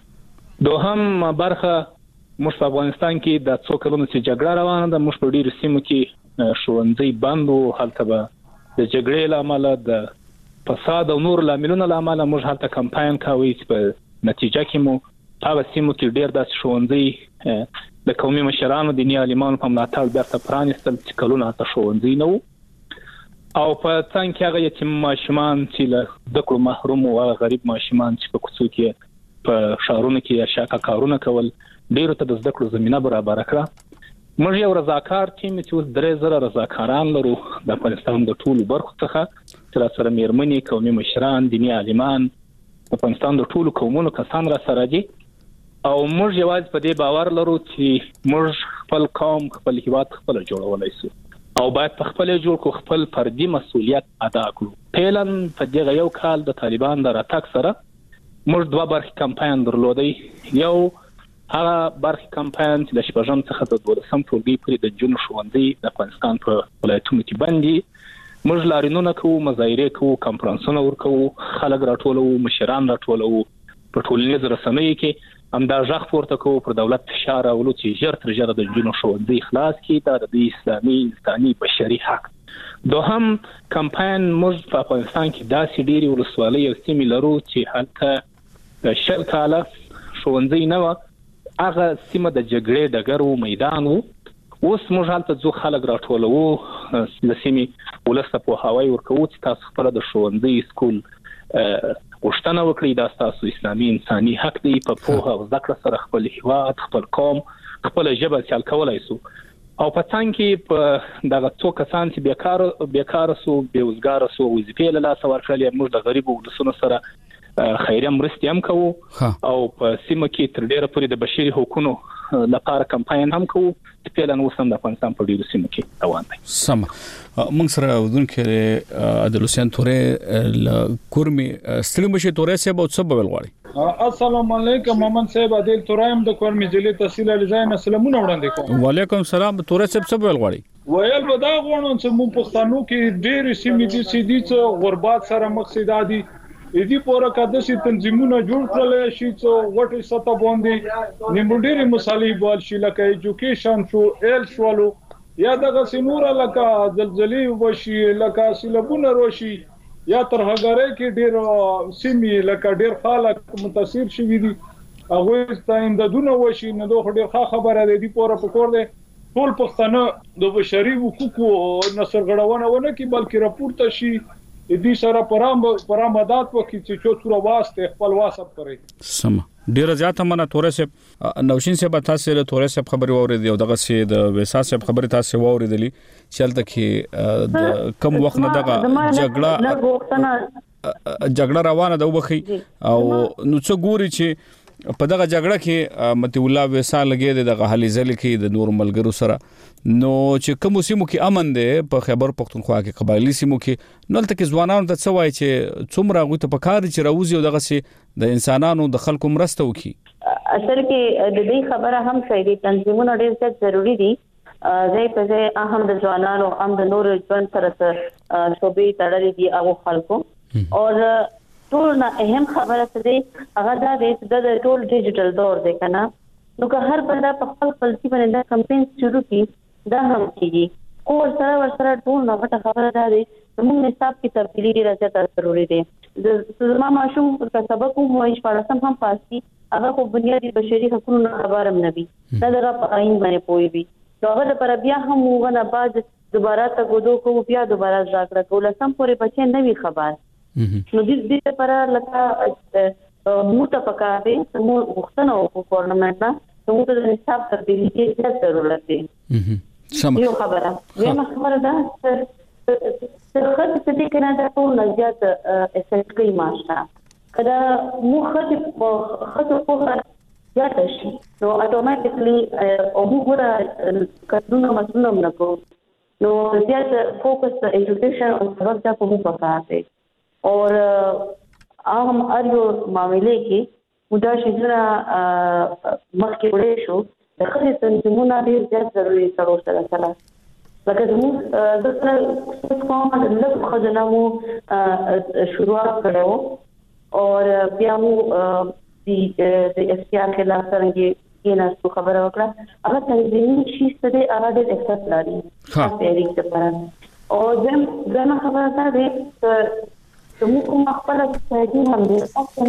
دوهم برخه موږ په افغانستان کې د څو کلونو چې جګړه روانه ده موږ په ډیرو سیمو کې ښوونځي بند وو هلته به د جګړې لامل د فساد او نور لاملونه لامل موږ هلته کمپاین کوي چې په نتیجه کې مو هغه سیمو کې ډیر داسې ښوونځي د قومي مشرانو دیني عالمانو په ملاتړ بیرته پرانیستل چې کلونه هلته ښوونځي نه وو او په څنګ کې هغه یتیم ماشومان چې له ذکر محروم او غریب ماشومان چې په کوڅو کې په شهرونو کې شاکه کارونه کول ډیرو ته د ذکر زمينه برابر کړه موږ یو رضاکار ټیم چې اوس 3000 رضاکاران لرو د افغانستان د ټولو برخو څخه چې سره میرمنې قومي مشران دیني عالمان د افغانستان د ټولو قومونو کسان را سره دي او موږ یوازې په دې باور لرو چې موږ خپل قوم خپل هیواد خپل جوړولای شو او باید په خپل جوړ کو خپل فردي مسؤلیت ادا کړو پهلن په دغه یو کال د طالبان د راتګ سره موږ دوه برخې کمپاین درلودي یو هغه برخې کمپاین چې د شپږم څخه د 12 ټولګي پورې د جون ښوونځي د افغانستان په ولایتونو کې باندې موږ لارینونه کوو مظاهره کوو کانفرنسونه ورکوو خلک راټولو مشران راټولو په ټولنیز رسنیو کې همدا ځخ پورته کوو پر دولت فشار راولو چې ژر تر ژره د جون ښوونځي خلاص کړي دا د اسلامي انساني بشري حق دوهم کمپاین موږ په افغانستان کې داسې ډېری ولسوالۍ او سیمې لرو چې هلته شل کاله ښوونځي نه و هغه سیمه د جګړې ډګر و میدان و اوس موږ هلته ځو خلک راټولو د سیمې ولسته په هواي ورکوو چې تاسو خپل د ښوونځي سکول غوښتنه وکړئ دا تاسو اسلامي انساني حق دی په پوهه او ذکر سره خپل هیواد خپل قوم خپل ژبه سیال کولای شو او په څنګه کې په دغه څو کسان چې بیکار سو بیوزګار سو وظیفې له لاس ورکړل موږ د غریبو ولسونو سره خیریه مرستې هم کوو او په سیمه کې تر ډیره پورې د بشري حقوقو لپاره کمپاین هم کوو چې په لن وسم د افغانستان په ډیرو سیمو کې روان دی
سم موږ سره ودونکو د لوسیان تورې کورمي ستړي تورې سه به څه بول غواړي
السلام علیکم محمد صاحب عادل تورایم د کورمي ضلع تحصیل الزاین سلامونه وړاندې کوم
وعلیکم السلام تورې سه څه بول غواړي
ویل به دا غواړم چې موږ پښتنو کې ډېر سیمې دي چې د غربت سره مقصد دي دې پوره کدسي تنظیمونه جوړ کړل شي چې وټي ستا باندې نیمډيري مصالحې بول شي لکه ایجوکیشن شو ایل شوالو یا دغه سنوره لکه زلزلې وشي لکه سیلابونه وشي یا ترهګرۍ کې ډېر سیمې لکه ډېر خلک متاثر شوي دي هغه ته امدادونه وشي نو دوه ډېر خبره ده دی پوره پکور ده ټول پښتانه د بشري حقوقو نسرغړونه ونه کی بلکې راپورته شي دې سره پرامدات وکړي چې څو واسطه خپل واسط کړي
سم ډیر زیاته منه تورې سه نوشین سه به تاسو له تورې سه خبري واورېدي او دغه سه د وسا سه خبري تاسو واورېدلی چلته کې د کم وخت نه دغه جګړه روانه ده وبخي او نو څو ګوري چې په دغه جګړه کې متي الله وسا لګي دغه حالي ځل کې د نور ملګرو سره نو چې کوم سیمو کې امن ده په خیبر پختونخوا کې قبایلی سیمو کې نو تل کې ځوانانو ته څه وایي چې څومره غوته په کار چې راوځي او دغه سي د انسانانو د خلکو مرسته وکي
اصل کې د دې خبره هم صحیح دي تنظیمونه ډېر ضروری دي زي په ځای اهم د ځوانانو هم د نور ژوند سره شوبې تړلې دي هغه خلکو او ټول نه اهم خبره څه دي هغه دا د ټول ډیجیټل دور دی کنه نو که هر بنده په خپل پلسي باندې دا کمپاین شروع کړي دا هم کیږي او سره ټول نه غټه خبره ده چې موږ حساب کې تبدیلی ډیره زیاته ضروري دي د ما ماشوم په سبق مو شپږم هم پاسي هغه خو بنیادی بشري حقوقو خبرم نه وي دا دغه په عین باندې پوي وي هغه پر بیا هم وغنه بعد دوباره ته غوډو کو بیا دوباره ځکړه کوله سم پورې بچي نه وي خبر نو دې لپاره لکه موته پکاره مو وختنه او کورنمنت نه موږ د حساب تبدیلی کې ضرورت دی یو خبره ده خرڅ دې کنه دا ټول زیات اساس کوي ماشا کدا مو خرڅ په زیات شي نو اتوماتیکلی او موږ کډونه مسلونه نکو نو زیات فوکس په ایجوکیشن او سبق ته په پکاره اور عام اړو معاملې کې مدا شجره مخکې وړې شو د خلک تنظیمونه ډېر زیات ضروري سره لکه زموږ د سره کومه د لږ خزانه مو شروع کړو او بیا مو د اختیار کې لا څنګه کې نه خبره وکړه هغه تنظیمي شي ستې اراده د احساس لري په اړیکه لپاره او زم خبره ده موږ کوم خپل ځای هم دي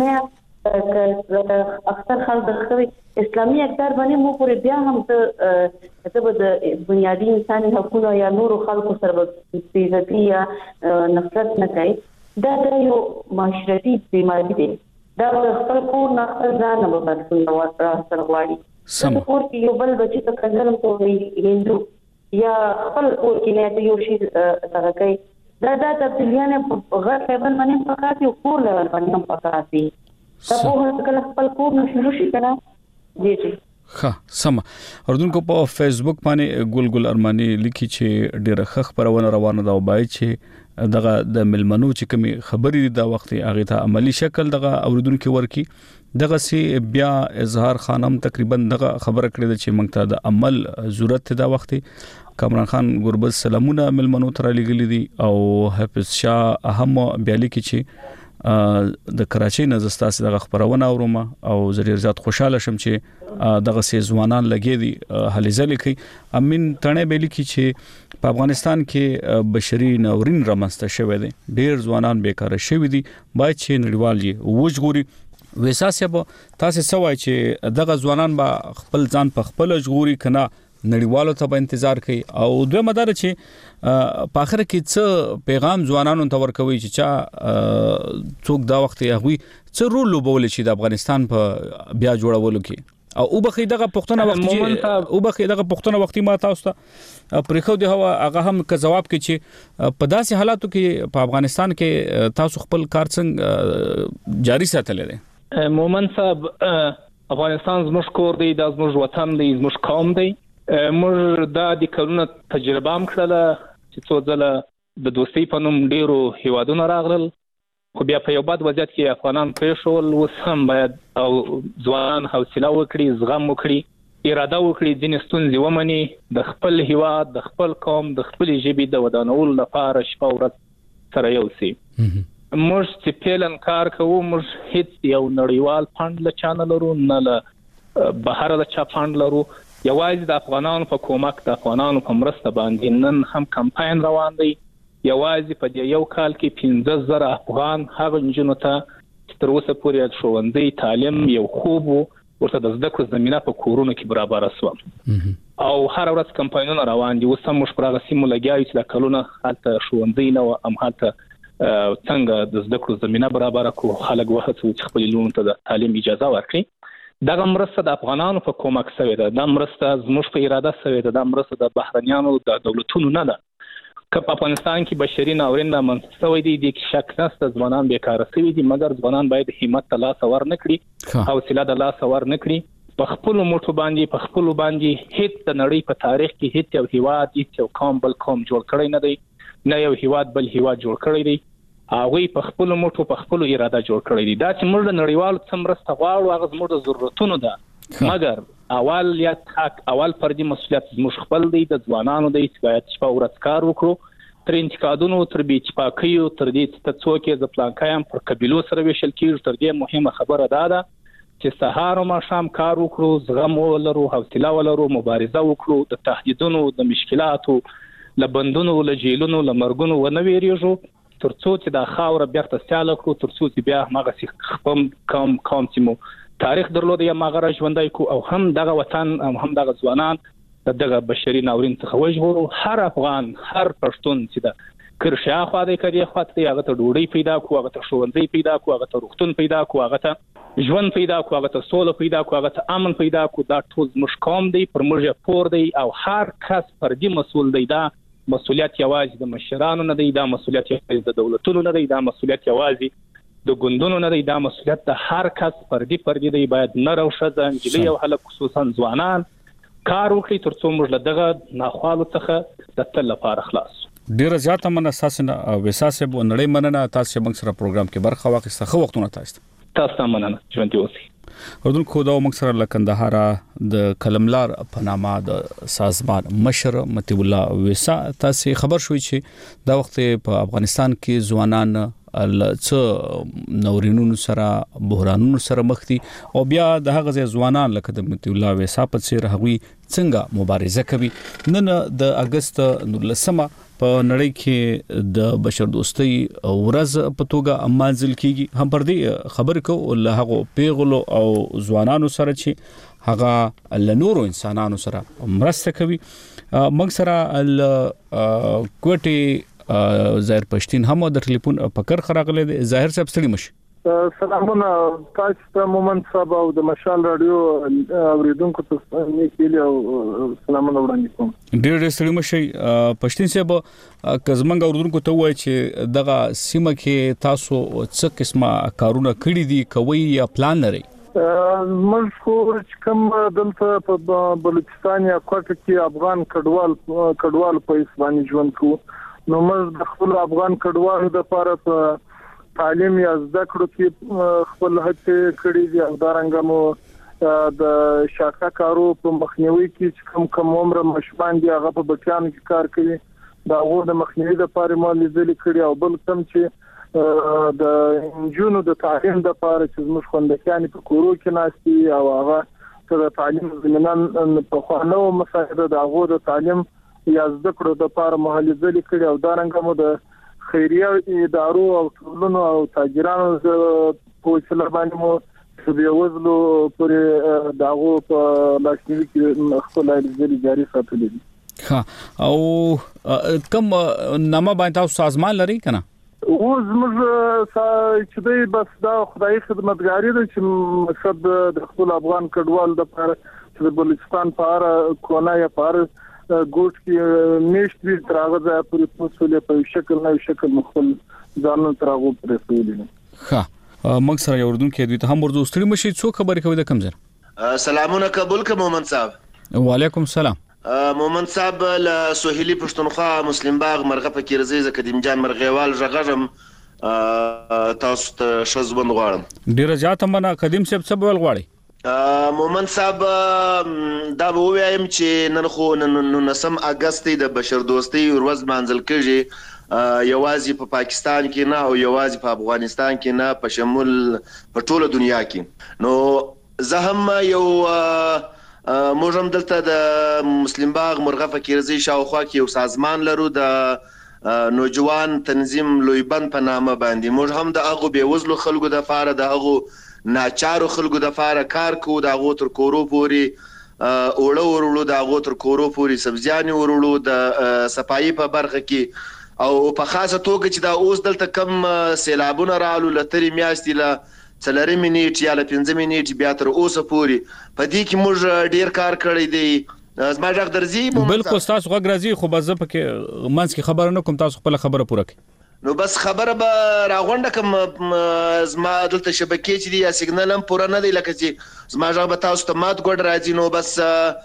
څنګه اکثر خلک د اسلامي اقدار باندې مو پورې بیا هم ته د بنیادی انساني حقوقو یا نورو خلکو سره بیزتی یا نفرت نه کوي دا یو معاشرتي بیماری دی دا خپل کور نه خپل ځان نه بدلون راځي غواړي سم کور کې یو بل بچی ته کنځل کوي هندو یا خپل کور کې نه یو شی دغه کوي دا تبدیلیانه غیر خبر باندې پکاتي او کور لور باندې هم پکاتي دا په کله خپل کور نه شروع شي کنه جی
ها سم اردوونکو په فیسبوک باندې ګل ارمانی لیکي چې ډیره خبرونه روانه ده او بای چې دغه د ملمنو چې کومي خبرې د وخت هغه ته عملی شکل دغه اوردونکو ورکی دغه سي بیا اظهار خانم تقریبا دغه خبره کړې چې موږ ته د عمل ضرورت ده وخت کامران خان ګوربز سلامونه ملمنو تر لګلې دي او حافظ شاه اهم بیالي کې چې د کراچۍ نه زستاسه دغه خبرونه اورم او زړه زیات خوشاله شم چې دغه سي ځوانان لګي دي حلیزل کوي امین تنه بیلی کی چې په افغانستان کې بشري ناورین رامنځته شوی دی ډیر ځوانان بیکاره شوی دي باید چې نړیوال یې وژغوري وساسه به تاسو سوای چې دغه ځوانان به خپل ځان په خپل ژغوري کنه نړیوالو ته به انتظار کوي او دوی مدار چې په اخر کې څه پیغام ځوانانو ته ورکوي چې چا څوک دا وخت هغه څه رول لوبول شي د افغانستان په بیا جوړولو کې او وبخې دغه پښتنه وخت چې وبخې دغه پښتنه وختي ما تاسو ته پرخو دی هغه هم که جواب کې چې په داسې حالاتو کې په افغانستان کې تاسو خپل کار څنګه جاری ساتل دي
مومن صاحب افغانستان زموږ کور دی د زموږ وطن دی زموږ قوم دی موږ د کلونو تجربه هم کړله چې څو ځله د دوستۍ په نوم ډیرو هیوادونو راغلل خو بیا په یو بد وضعیت کې افغانان پرېښول اوس هم باید او ځوانان حوصله وکړي زغم وکړي اراده وکړي ځینې ستونزې ومني د خپل هیواد د خپل قوم د خپل ژبې د ودانولو لپاره شپه ورځ سره یو سي موږ چې پیلن کار کوو موږ هیڅ یو نړیوال فند له چانل لرو نه له بهر له چا فند لرو یوازې د افغانانو په کومک د افغانانو په مرسته باندې نن هم کمپاین روان دی. یوازې په دې یو کال کې 15,000 افغان هغه نجونو ته تر اوسه پورې ښوونځي تعلیم یو خوب ورته د زده کړو زمينه په کورونو کې برابر شوه او هر ورځ کمپاینونه روان دي. اوس هم موږ پر هغه سیمو لګیاو چې د کلونه هلته ښوونځي نه و، هم هلته څنګه د زده کړو زمينه برابر کړو، خلک وهڅوي چې خپل لورونو ته د تعلیم اجازه ورکړي. دغه مرسته د افغانانو په کومک شوې ده، دا مرسته زموږ په اراده شوې ده، دا مرسته د بهرنیانو د دولتونو نه ده. که په افغانستان کې بشري ناورین رامنځته شوی دی، د شک نشته ځوانان بیکاره شوي دي، مګر ځوانان باید همت ته لاس ور نه کړي، حوصله د لاس ور نه کړي. په خپل موټو باندې په خپل باندې هیڅ د نړۍ په تاریخ کې هیڅ یو هیواد هیڅ یو قوم بل قوم جوړ کړی نه دی، نه یو هیواد بل هیواد جوړ کړی دی. هغه په خپل موټو په خپل اراده جوړ کړی دی. دا چې موږ د نړیوالو څمرسته غواړو هغه زموږ د ضرورتونو ده، مګر اول فردي مسؤلیت زموږ خپل دی، د ځوانانو دی چې باید شپه ورځ کار وکړو، تر انتقادونو تر بیچپاکیو تر دې چې څوک ز پلانکایم پر قبيلو سره ویشل کیږي. تر دې مهمه خبره ده چې سهار او ماښام کار وکړو، زغم ولرو، حوصله ولرو، مبارزه وکړو، د تهدیدونو د مشکلاتو لبندونو له جیلونو لمرګونو ونه ویریږو، ترڅو چې د خاور بیرته سیاله کړو، ترڅو چې بیا هغه خپل قوم چې مو تاریخ درلود یا ماغره ژوندای کو او هم دغه وطن او هم دغه ځوانان دغه بشري ناورین څخه وژغورو. هر افغان هر پښتون چې د کرشا خو د کړي خاطر هغه ته ډوډۍ پیدا کو، هغه ته ښوونځي پیدا کو، هغه ته روغتون پیدا کو، هغه ته ژوند پیدا کو، هغه ته سوله پیدا کو، هغه ته امن پیدا کو. دا ټول زموږ قوم دی، پر موږ پور دی او هر کس فردي مسؤل دی. دا مسؤلیت یوازې د مشرانو نه دی، دا مسؤلیت یوازې د دولتونو نه دی، دا مسؤلیت یوازې د ګوندونو نه دی، دا مسؤلیت د هر کس فردي دی. باید نر او ښځه، نجلۍ او هلک، خصوصا ځوانان کار وکړي ترڅو موږ له دغه ناخوالو څخه د تل لپاره خلاص.
ډیره زیاته مننه تاسو نه وساسه بو نړۍ مننه تاسو چې موږ سره پروګرام کې برخه واخیسته. خو وختونه تاسو
مننه ژوند دی اوسئ.
اردن خو دا موږ سره لکندهار د کلملار په نامه د سازمان مشر متي الله وسا تاسو خبر شوي چې دا وخت په افغانستان کې ځوانان څه نورینونو سره بحرانونو سره مخ دي او بیا د هغه ځوانان لکه د متي الله وسا په څیر هغوی څنګه مبارزه کوي. نن د اگست 19 په نړۍ کې د بشر دوستۍ ورځ په توګه مانځل کیږي. هم پر دې خبر کو له هغه پیغلو او ځوانانو سره چې هغه له نورو انسانانو سره مرسته کوي. موږ سره کوټي ظاهر پښتين هم د ټلیفون پکر خراغله دي. ظاهر صاحب ستړي مش
سلامونه تاسو ته مومن صاحب او د مشال رادیو اوریدونکو ته نیکیلی او سلامونه وړاندې کوم.
ډېر ستړي مشي پښتين صاحب کزمنګ اوریدونکو ته وایي چې دغه سیمه کې تاسو څه قسمه کارونه کړی دي کوي یا پلان لري؟
موږ خو کوم دلته په بلوچستان یا کوټه کې افغان کډوال په اسباني ژوند کوو. نو موږ د خپل افغان کډوالو د لپاره په تعلیم یا زده کړو کې خپل هڅې کړې دي او دا رنګه مو د شاخه کارو په مخنیوي کې کوم عمر مشبان دي هغه په بچیانو کې کار کوي. دا غوډه د مخنیوي لپاره مو لیدل کړی او بل کوم چې د انجونو د تعلیم لپاره چې موږ خوندکان په کورو کې ناشتي او هغه د تعلیم زمينان په خوانو مساعده د هغه د تعلیم یا زده کړو د لپاره مهاجرت کړي او دا رنګه مو د خیریه ادارو او ټولنو او تاجرانو په وسیله باندې مو چې د وزلو پرې داغو په لاشنوي کې خپل اړیکې جاري ساتلې دي.
ها او کوم نامه باندې تاسو سازمان لري کنه؟
اوس موږ چې دوی بس دا خدای خدمتګاری ده چې مقصد د خپل افغان کډوال د لپاره چې د بلوچستان په اړه کونه یا په ګوټ کې میشتري تراغه ځای پورې پوسولې په شکل نه شکل مختلف ځانو تراغه پرې سولې.
ها موږ سره یو اردن کې دوی ته هم ورته ستړي مشي څو خبرې کوي د کمزر.
سلامونه قبول کوم مومن صاحب.
وعلیکم السلام.
مومن صاحب له سهيلي پښتونخوا مسلم باغ مرغه پکې رضی زکدیم جان مرغیوال ژغړم تاسو ته شزبند غواړم.
ډیر زیات منه قدیم صاحب څه بول غواړي؟
مومن صاحب دا وایم چې نن خو 19 اگست د بشر دوستۍ ورځ مانځل کېږي یوازې په پاکستان کې نه او یوازې په افغانستان کې نه په شمول په ټوله دنیا کې. نو زه هم یو موږ هم دلته د مسلم باغ مرغه فقیرزی شاوخوا کې یو سازمان لرو د نوجوان تنظیم لویبند په نامه باندې. موږ هم د هغو بېوزلو خلکو دپاره د هغو ناچارو خلکو دپاره کار کوو، د هغو تر کورو پورې اوړه وروړو، د هغو تر کورو پورې سبزیانې وروړو، د صفایي په برخه کې او په خاصه توګه چې دا اوس دلته کم سیلابونه راغلو له ترې میاشتې له 4 منټ یا له 5 منټ بیا تر اوسه پورې په دې کې موږ ډیر کار کړی دی. زما غږ درځي؟
بالکل تاسو غږ راځي، خو بس پکې منځ کې خبره نه کوم، تاسو خپل خبره پوره کړئ.
نو بس خبره به راغونډه کوم. زما دلته شبکې چې دی یا سیګنال هم پوره نه دی، لکه چې زما غږ به تاسو ته مات ګډ راځي. نو بس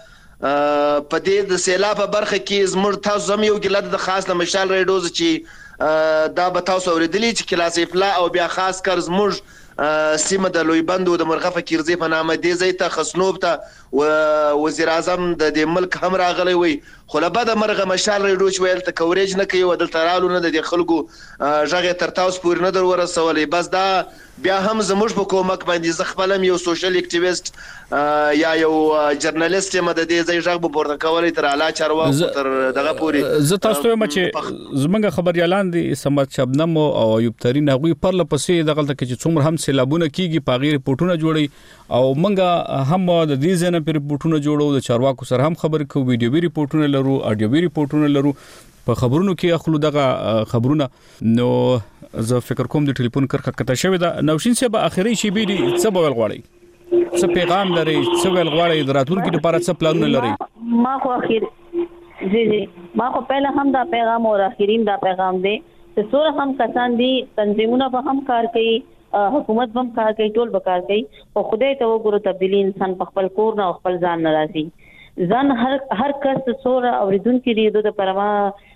په دې د سیلاب په برخه کې زموږ تاسو هم یو ګیله د خاص له مشال ریډوز چې دا به تاسو اوریدلی چې کلاس افلا او بیا خاص کر زموږ سیمه د لویبند او د مرغه فقیرزی په نامه دې ځای ته خصنوب ته وزیر اعظم د دې ملک هم راغلی وي، خو له بده مرغه مشال ریډو چې ویل ته کوریج نه کوي او دلته رالو نه د خلکو غږ تر تاسو پورې نه در ورسولی. بس دا بیا هم زموږ په کومک باندې زه خپل یو سوشل اکټیویست یا یو جرنالیست یم، د دې ځای غږ به پورته کولی تر اعلی چارواکو تر دغه پورې.
زه تاسو ته وایم چې زمونږ خبريالان دي سمت شبنم او ایوب ترین هغوی پرله پسې دغه ته چې څومره هم سیلابونه کیږي په غیر ریپورتونه جوړي او منګه هم د دې ځنه پر ریپورتونه جوړو، د چارواکو سره هم خبرې کوو، ویډیو وی ریپورتونه لرو، اډیو وی ریپورتونه لرو، په خبرونو کې اخلو دغه خبرونه. نو زه فکر کوم د ټلیفون کرخه کته شوی دا نوشین صاحب اخري شی بي څه بول غواړي، څه پیغام لري، څه ول غواړي د راتلونکي لپاره څه پلان لري؟
ما خو اخر جی ما خو پہله هم دا پیغام او اخرین دا پیغام دی چې څوره هم کسان دي تنظیمونه به هم کار کوي، حکومت هم کار کوي، ټول به کار کوي، او خدای ته وګورو تبدیلی انسان په خپل کور نه خپل ځان نه راځي. ځان هر کس څوره اوریدونکو دی د پروا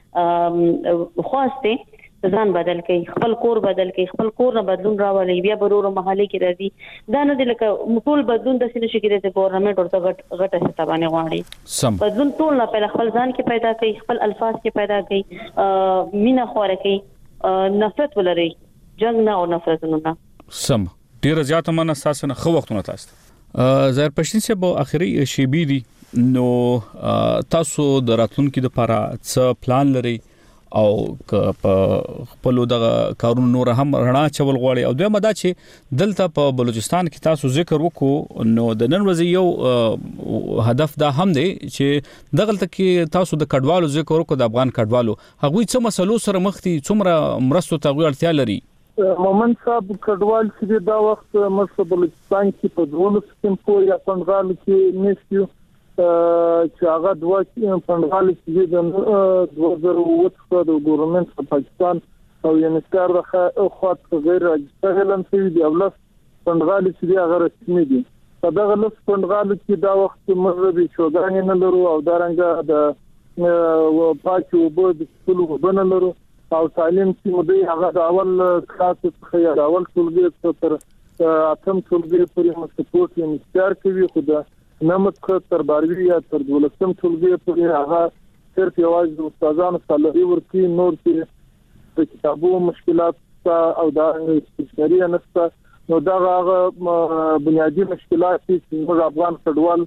خواسته ځان بدل کړي، خپل کور بدل کړي، خپل کور نه بدلون راولي، بیا برورو محلي کې راځي. دا نه دی لکه ټول بدلون د سینې شي کې د ګورنمنت ورته غټه ستابانه غواړي. بدلون ټول نه په خپل ځان کې پیدا کړي، خپل الفاظ کې پیدا کړي، مینا خوره کړي، نفرت ولري، جنگ نه او نفرتونه نه.
سم ډیر زیات مننه تاسو نه، خو وختونه تاسو زهر پښتین صاحب اخري شی بي دي. نو تاسو د راتلونکو لپاره څه پلان لري او په خپل دغه کارونو نور هم رڼا چول غواړي؟ او دویمه دا چې دلته په بلوچستان کې تاسو ذکر وکړو، نو د نن ورځې یو هدف دا هم دی چې دغلته کې تاسو د کډوالو ذکر وکړو، د افغان کډوالو هغوی څه مسلو سره مخ دي، څومره مرستو ته اړتیا لري؟
مومن صاحب کډوال چې دا وخت مرسته بلوچستان کې په 12 سیمو یا پنځغال کې نشي چې هغه دوه پنځغال کې د 2008 د ګورنمنت په پاکستان او یونیسکار د خاط غیر راجستر اعلان شوی دی، او لس پنځغال چې هغه رسمي دي. په دغه لس پنځغال کې دا وخت مذهبي شوګان نه لرو او دارنګه د پاکو وبو د ټولو وبنه لرو او تعلیم چې مودي هغه د اول کلاس څخه یا اول ټولګي تر اتم ټولګي پورې مسپورت یونیسکار کوي، خو د نمت تر 12 یا تر 12م ټولګي پورې هغه صرف یوازې د استادانو سالري ورکړي، نور چې د کتابو مشکلات او د استشاري نشته. نو دا هغه بنیادی مشکلات چې موږ افغان کډوال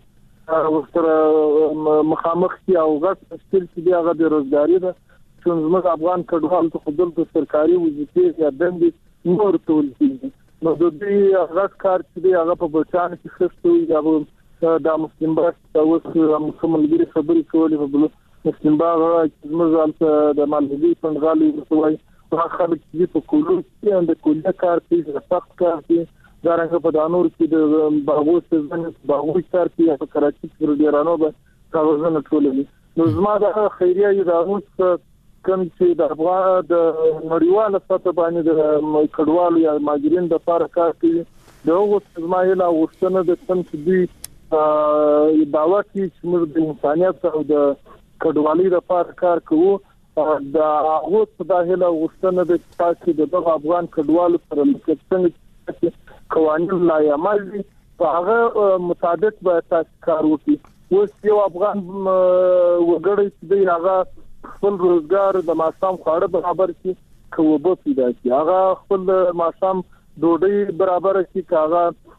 ورسره مخامخ دي او غټ مشکل چې هغه د روزګاری ده، چې موږ افغان کډوال ته خپل د سرکاري وظیفې یا دندې نور ټول دي. نو د دې غټ کار چې هغه په بچان کې خښتوي یا دا مسلم باغ اوس ملګری خبرې کولې په مسلم باغ چې موږ د مالګي پنځغالي وسوي هغه خلک چې په کولو کې د کولیا کار کوي، د سخت کار کوي، دا رنګ په دانور کې د باغو سیزن باغو کار کوي، په کراچي کې ډیرانو به کاغذونه ټولوي. نو زما د خیریه ادارو کوم چې د افغان د نړیواله سطح باندې د کډوالو یا ماجرین د لپاره کار کوي، دغه زمایله وښتنه د څنګه چې دعوا کوي چې موږ د انسانيت او د کډوالۍ لپاره کار کوو. د هغه په داخله وښتنه د چې د افغان کډوالو سره څنګه قوانين لا عمل دي په هغه مطابق به تاسو کار وکړي. اوس یو افغان وګړی چې هغه خپل روزګار د ماشام خاړه برابر کړي، کوو به پیدا کړي، هغه خپل ماشام ډوډۍ برابر کړي، هغه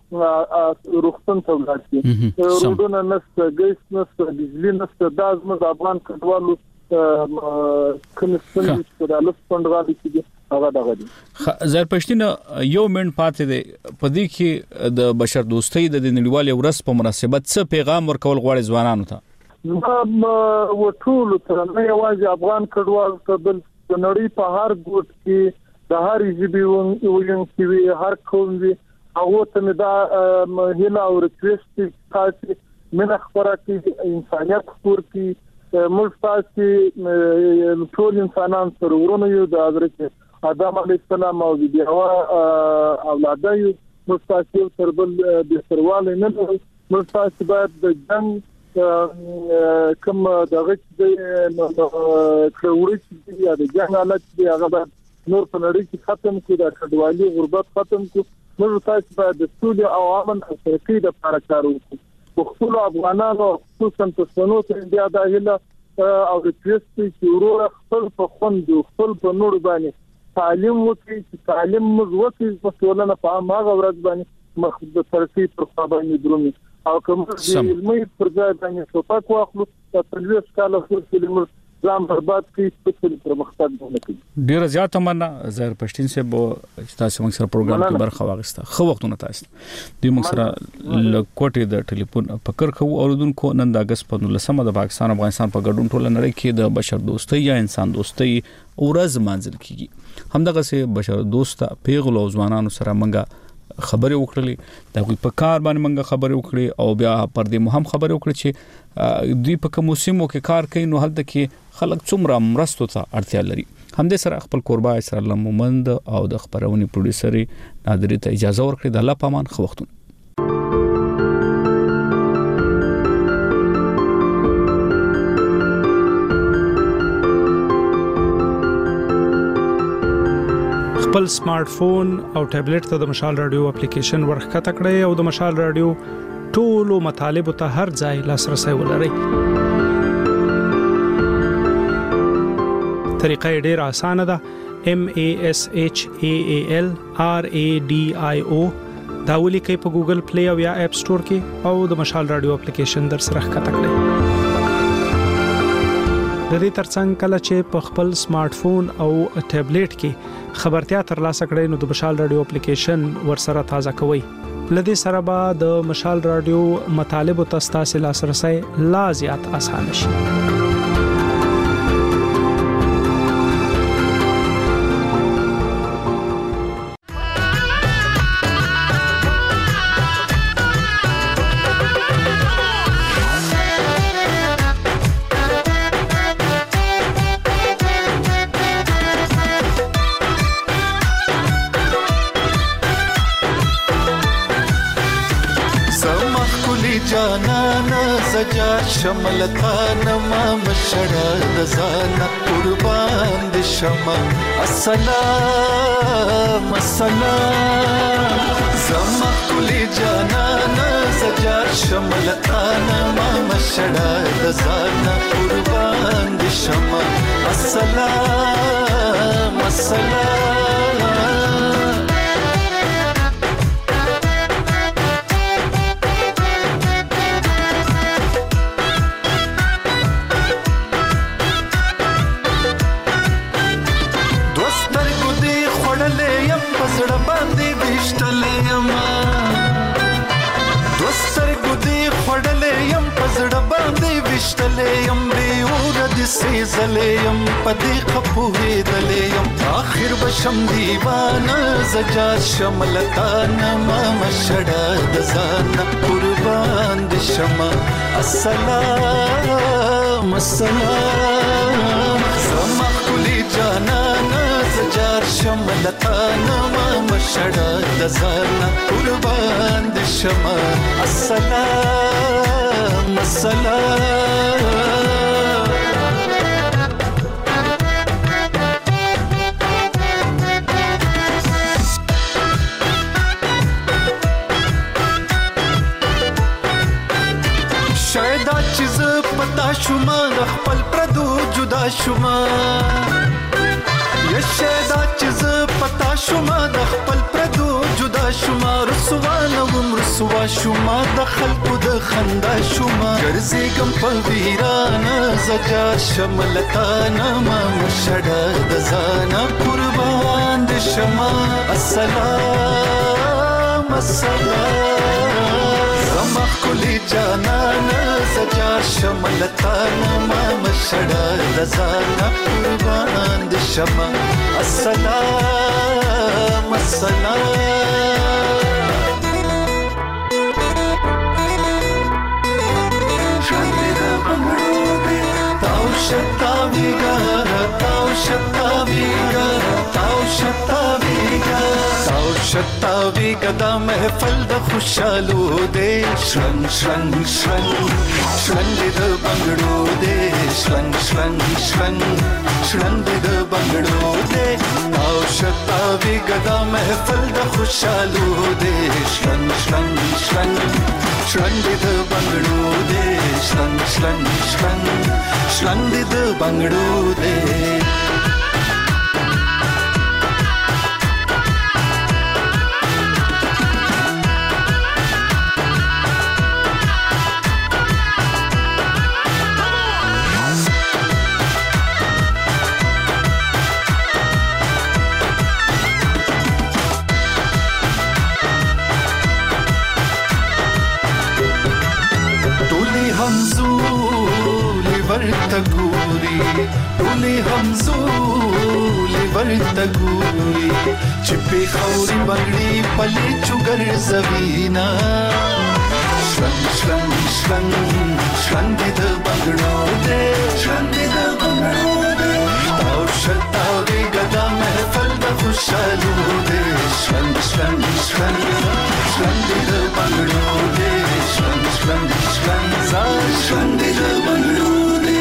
روغتون ته ولاړ شي روډونه نشته ګیس نشته بجلی نشته دا زموږ افغان کډوالو کوم څه چې د لوس پندغالي کې هغه دغه دي
زر پښتون یو منټ پاتې دی په دې کې د بشر دوستۍ د نړیوال ورځ په مناسبت څه پیغام ورکول غواړي ځوانانو ته
و ټول تر نه یوازې افغان کډوال ته بل د نړۍ په هر ګوټ کې د هر ژبې ویون کې هر قوم وي هغه ته دا هیله او ریکوست تاسو من خبره کې انسانيت خور کې ملتاسي ټول انسانان سره ورونه یو د حضرت آدم علیه السلام او د هغه اولاد یو ملتاسي تر بل د سرواله نه ملتاسي باید د جنگ کوم دغه د کړوړی چې د جنگ حالت دی هغه نور په نړۍ کې ختم کړي د کډوالي غربت ختم کړي موږ تاسو باید د ټول او امن او ترقی د لپاره کار وکړو خپل افغانانو خصوصا پښتنو ته بیا د هله او د تریسټي چې ورو خپل په خوند خپل په نور باندې تعلیم وکړي چې تعلیم موږ وکړي په ټولنه په هغه ورځ باندې مخ د ترقی پر خبرې درومي او کوم چې علمي پرځای باندې څوک واخلو په تلويث کاله فرصت موږ ځان برباد کړي په پرمختګ باندې
ډیر زیات مننه زهر پښتين سے بو تاسو موږ سره پروګرام کې برخه واغسته خو وختونه تاسو د موږ سره لکوټي د ټلیفون فکر خو اوردونکو نن د اگست په 19 د پاکستان افغانستان په ګډون ټول نړۍ کې د بشر دوستۍ یا انسان دوستۍ ورځ منځل کیږي همدغه سه بشر دوسته پیغلو ځوانانو سره منګه خبرې وکړلې دا کوئی په کار باندې منګه خبرې وکړي او بیا پر دې مهم خبرې وکړي چې دوی په کوم موسمو کې کار کوي نو هلته کې خلک څومره مرستو ته اړتیا لري همدې سره خپل قربا اسرائیل مومند او د خبرونې پروډوسر نادری ته اجازه ورکړي د الله پامان خو وختونه
خپل سمارټ فون او ټابلیټ ته د مشال رادیو اپلیکیشن ورخته کړئ او د مشال رادیو ټولو مطالبه ته هر ځای لاسرسي ولرئ. طریقه ډیره اسانه ده. MASHAAL RADIO دا ولیکئ په ګوګل پلی او یا اپ سٹور کې او د مشال رادیو اپلیکیشن در سره ښکته کړئ. د دې ترڅنګ کله چې په خپل سمارټ فون او ټابلیټ کې خبرتیا ترلاسه کړئ نو د مشال رادیو اپلیکیشن ورسره تازه کوئ. لدې سره به د مشال رادیو مطالب او تاسو لاسرسي لا زیات اسانه شي.
شملتان ما مشړه د ځان قربان د شمع السلام السلام زما کلی جانان سجاد شملتان ما مشړه د ځان قربان د شمع السلام السلام یم بیور د سیزلیم پدې خپوهې دلیم اخر بشم دیوانه زجات شملتان ما مشړه د ځان قربان د شمع السلام السلام زما کلی جانان زجات شملتان ما مشړه د ځان قربان د شمع السلام السلام شاید چیز پتا شوما خپل پردو جدا شوما یا شاید چیز پتا شوما خپل پردو جدا شوما رسوانه عمر سوا شوما د خلکو د خندا شوما ګرځېږم په ویرانه زجار شملتانه ما مشډه د ځانه قربان د شما السلام السلام زما کلی جانانه زجار شملتانه ما مشډه د ځانه قربان د شما السلام السلام شتاویگا دا محفل دا خوشالو دے شرنگ شرنگ شرنگ شرنگ دا بنگڑو دے شرنگ شرنگ شرنگ شرنگ دا بنگڑو دے تاو شتاویگا دا محفل دا خوشالو دے شرنگ شرنگ شرنگ شرنگ دا بنگڑو دے شرنگ شرنگ شرنگ شرنگ دا بنگڑو دے टोले हमजोली वर्तगूरी चिपे खौरी बंगड़ी पले चुगर जवीना श्रंग श्रंग श्रंग श्रंग द बंगड़ो दे श्रंग द बंगड़ो दे ताव शतावे गदा महफल द खुशालू दे श्रंग श्रंग श्रंग श्रंग द बंगड़ो दे श्रंग श्रंग श्रंग श्रंग द बंगड़ो दे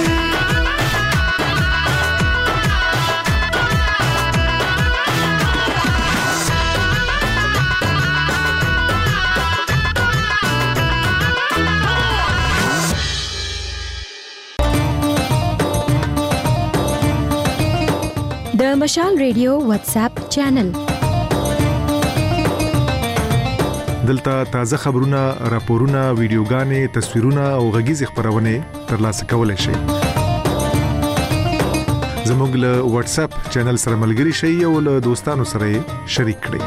د مشال ریډیو واتس اپ چینل
دلته تازه خبرونه، راپورونه، ویډیوګانې، تصویرونه او غږیز خبرونه ترلاسه کولای شئ. زموږ له واتس اپ چینل سره ملګري شئ او له دوستانو سره شریک کړئ.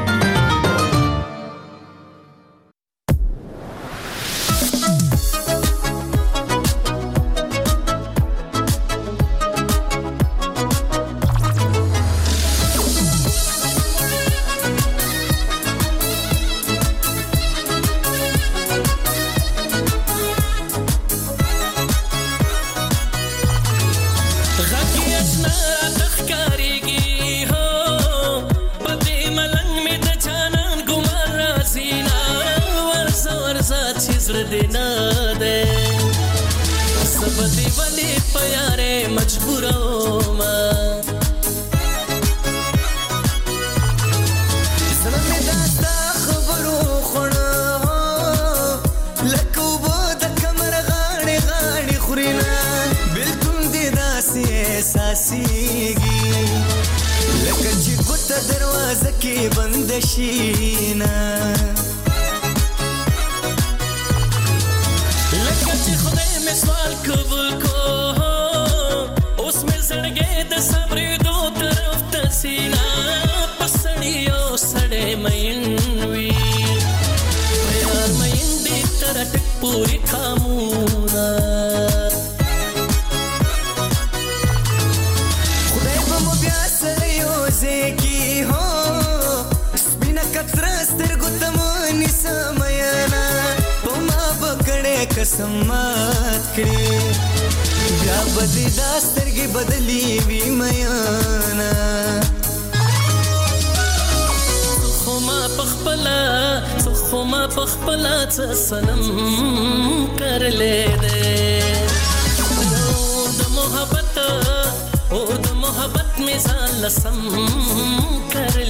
सनम कर ले दे और द मोहब्बत में जान लसम कर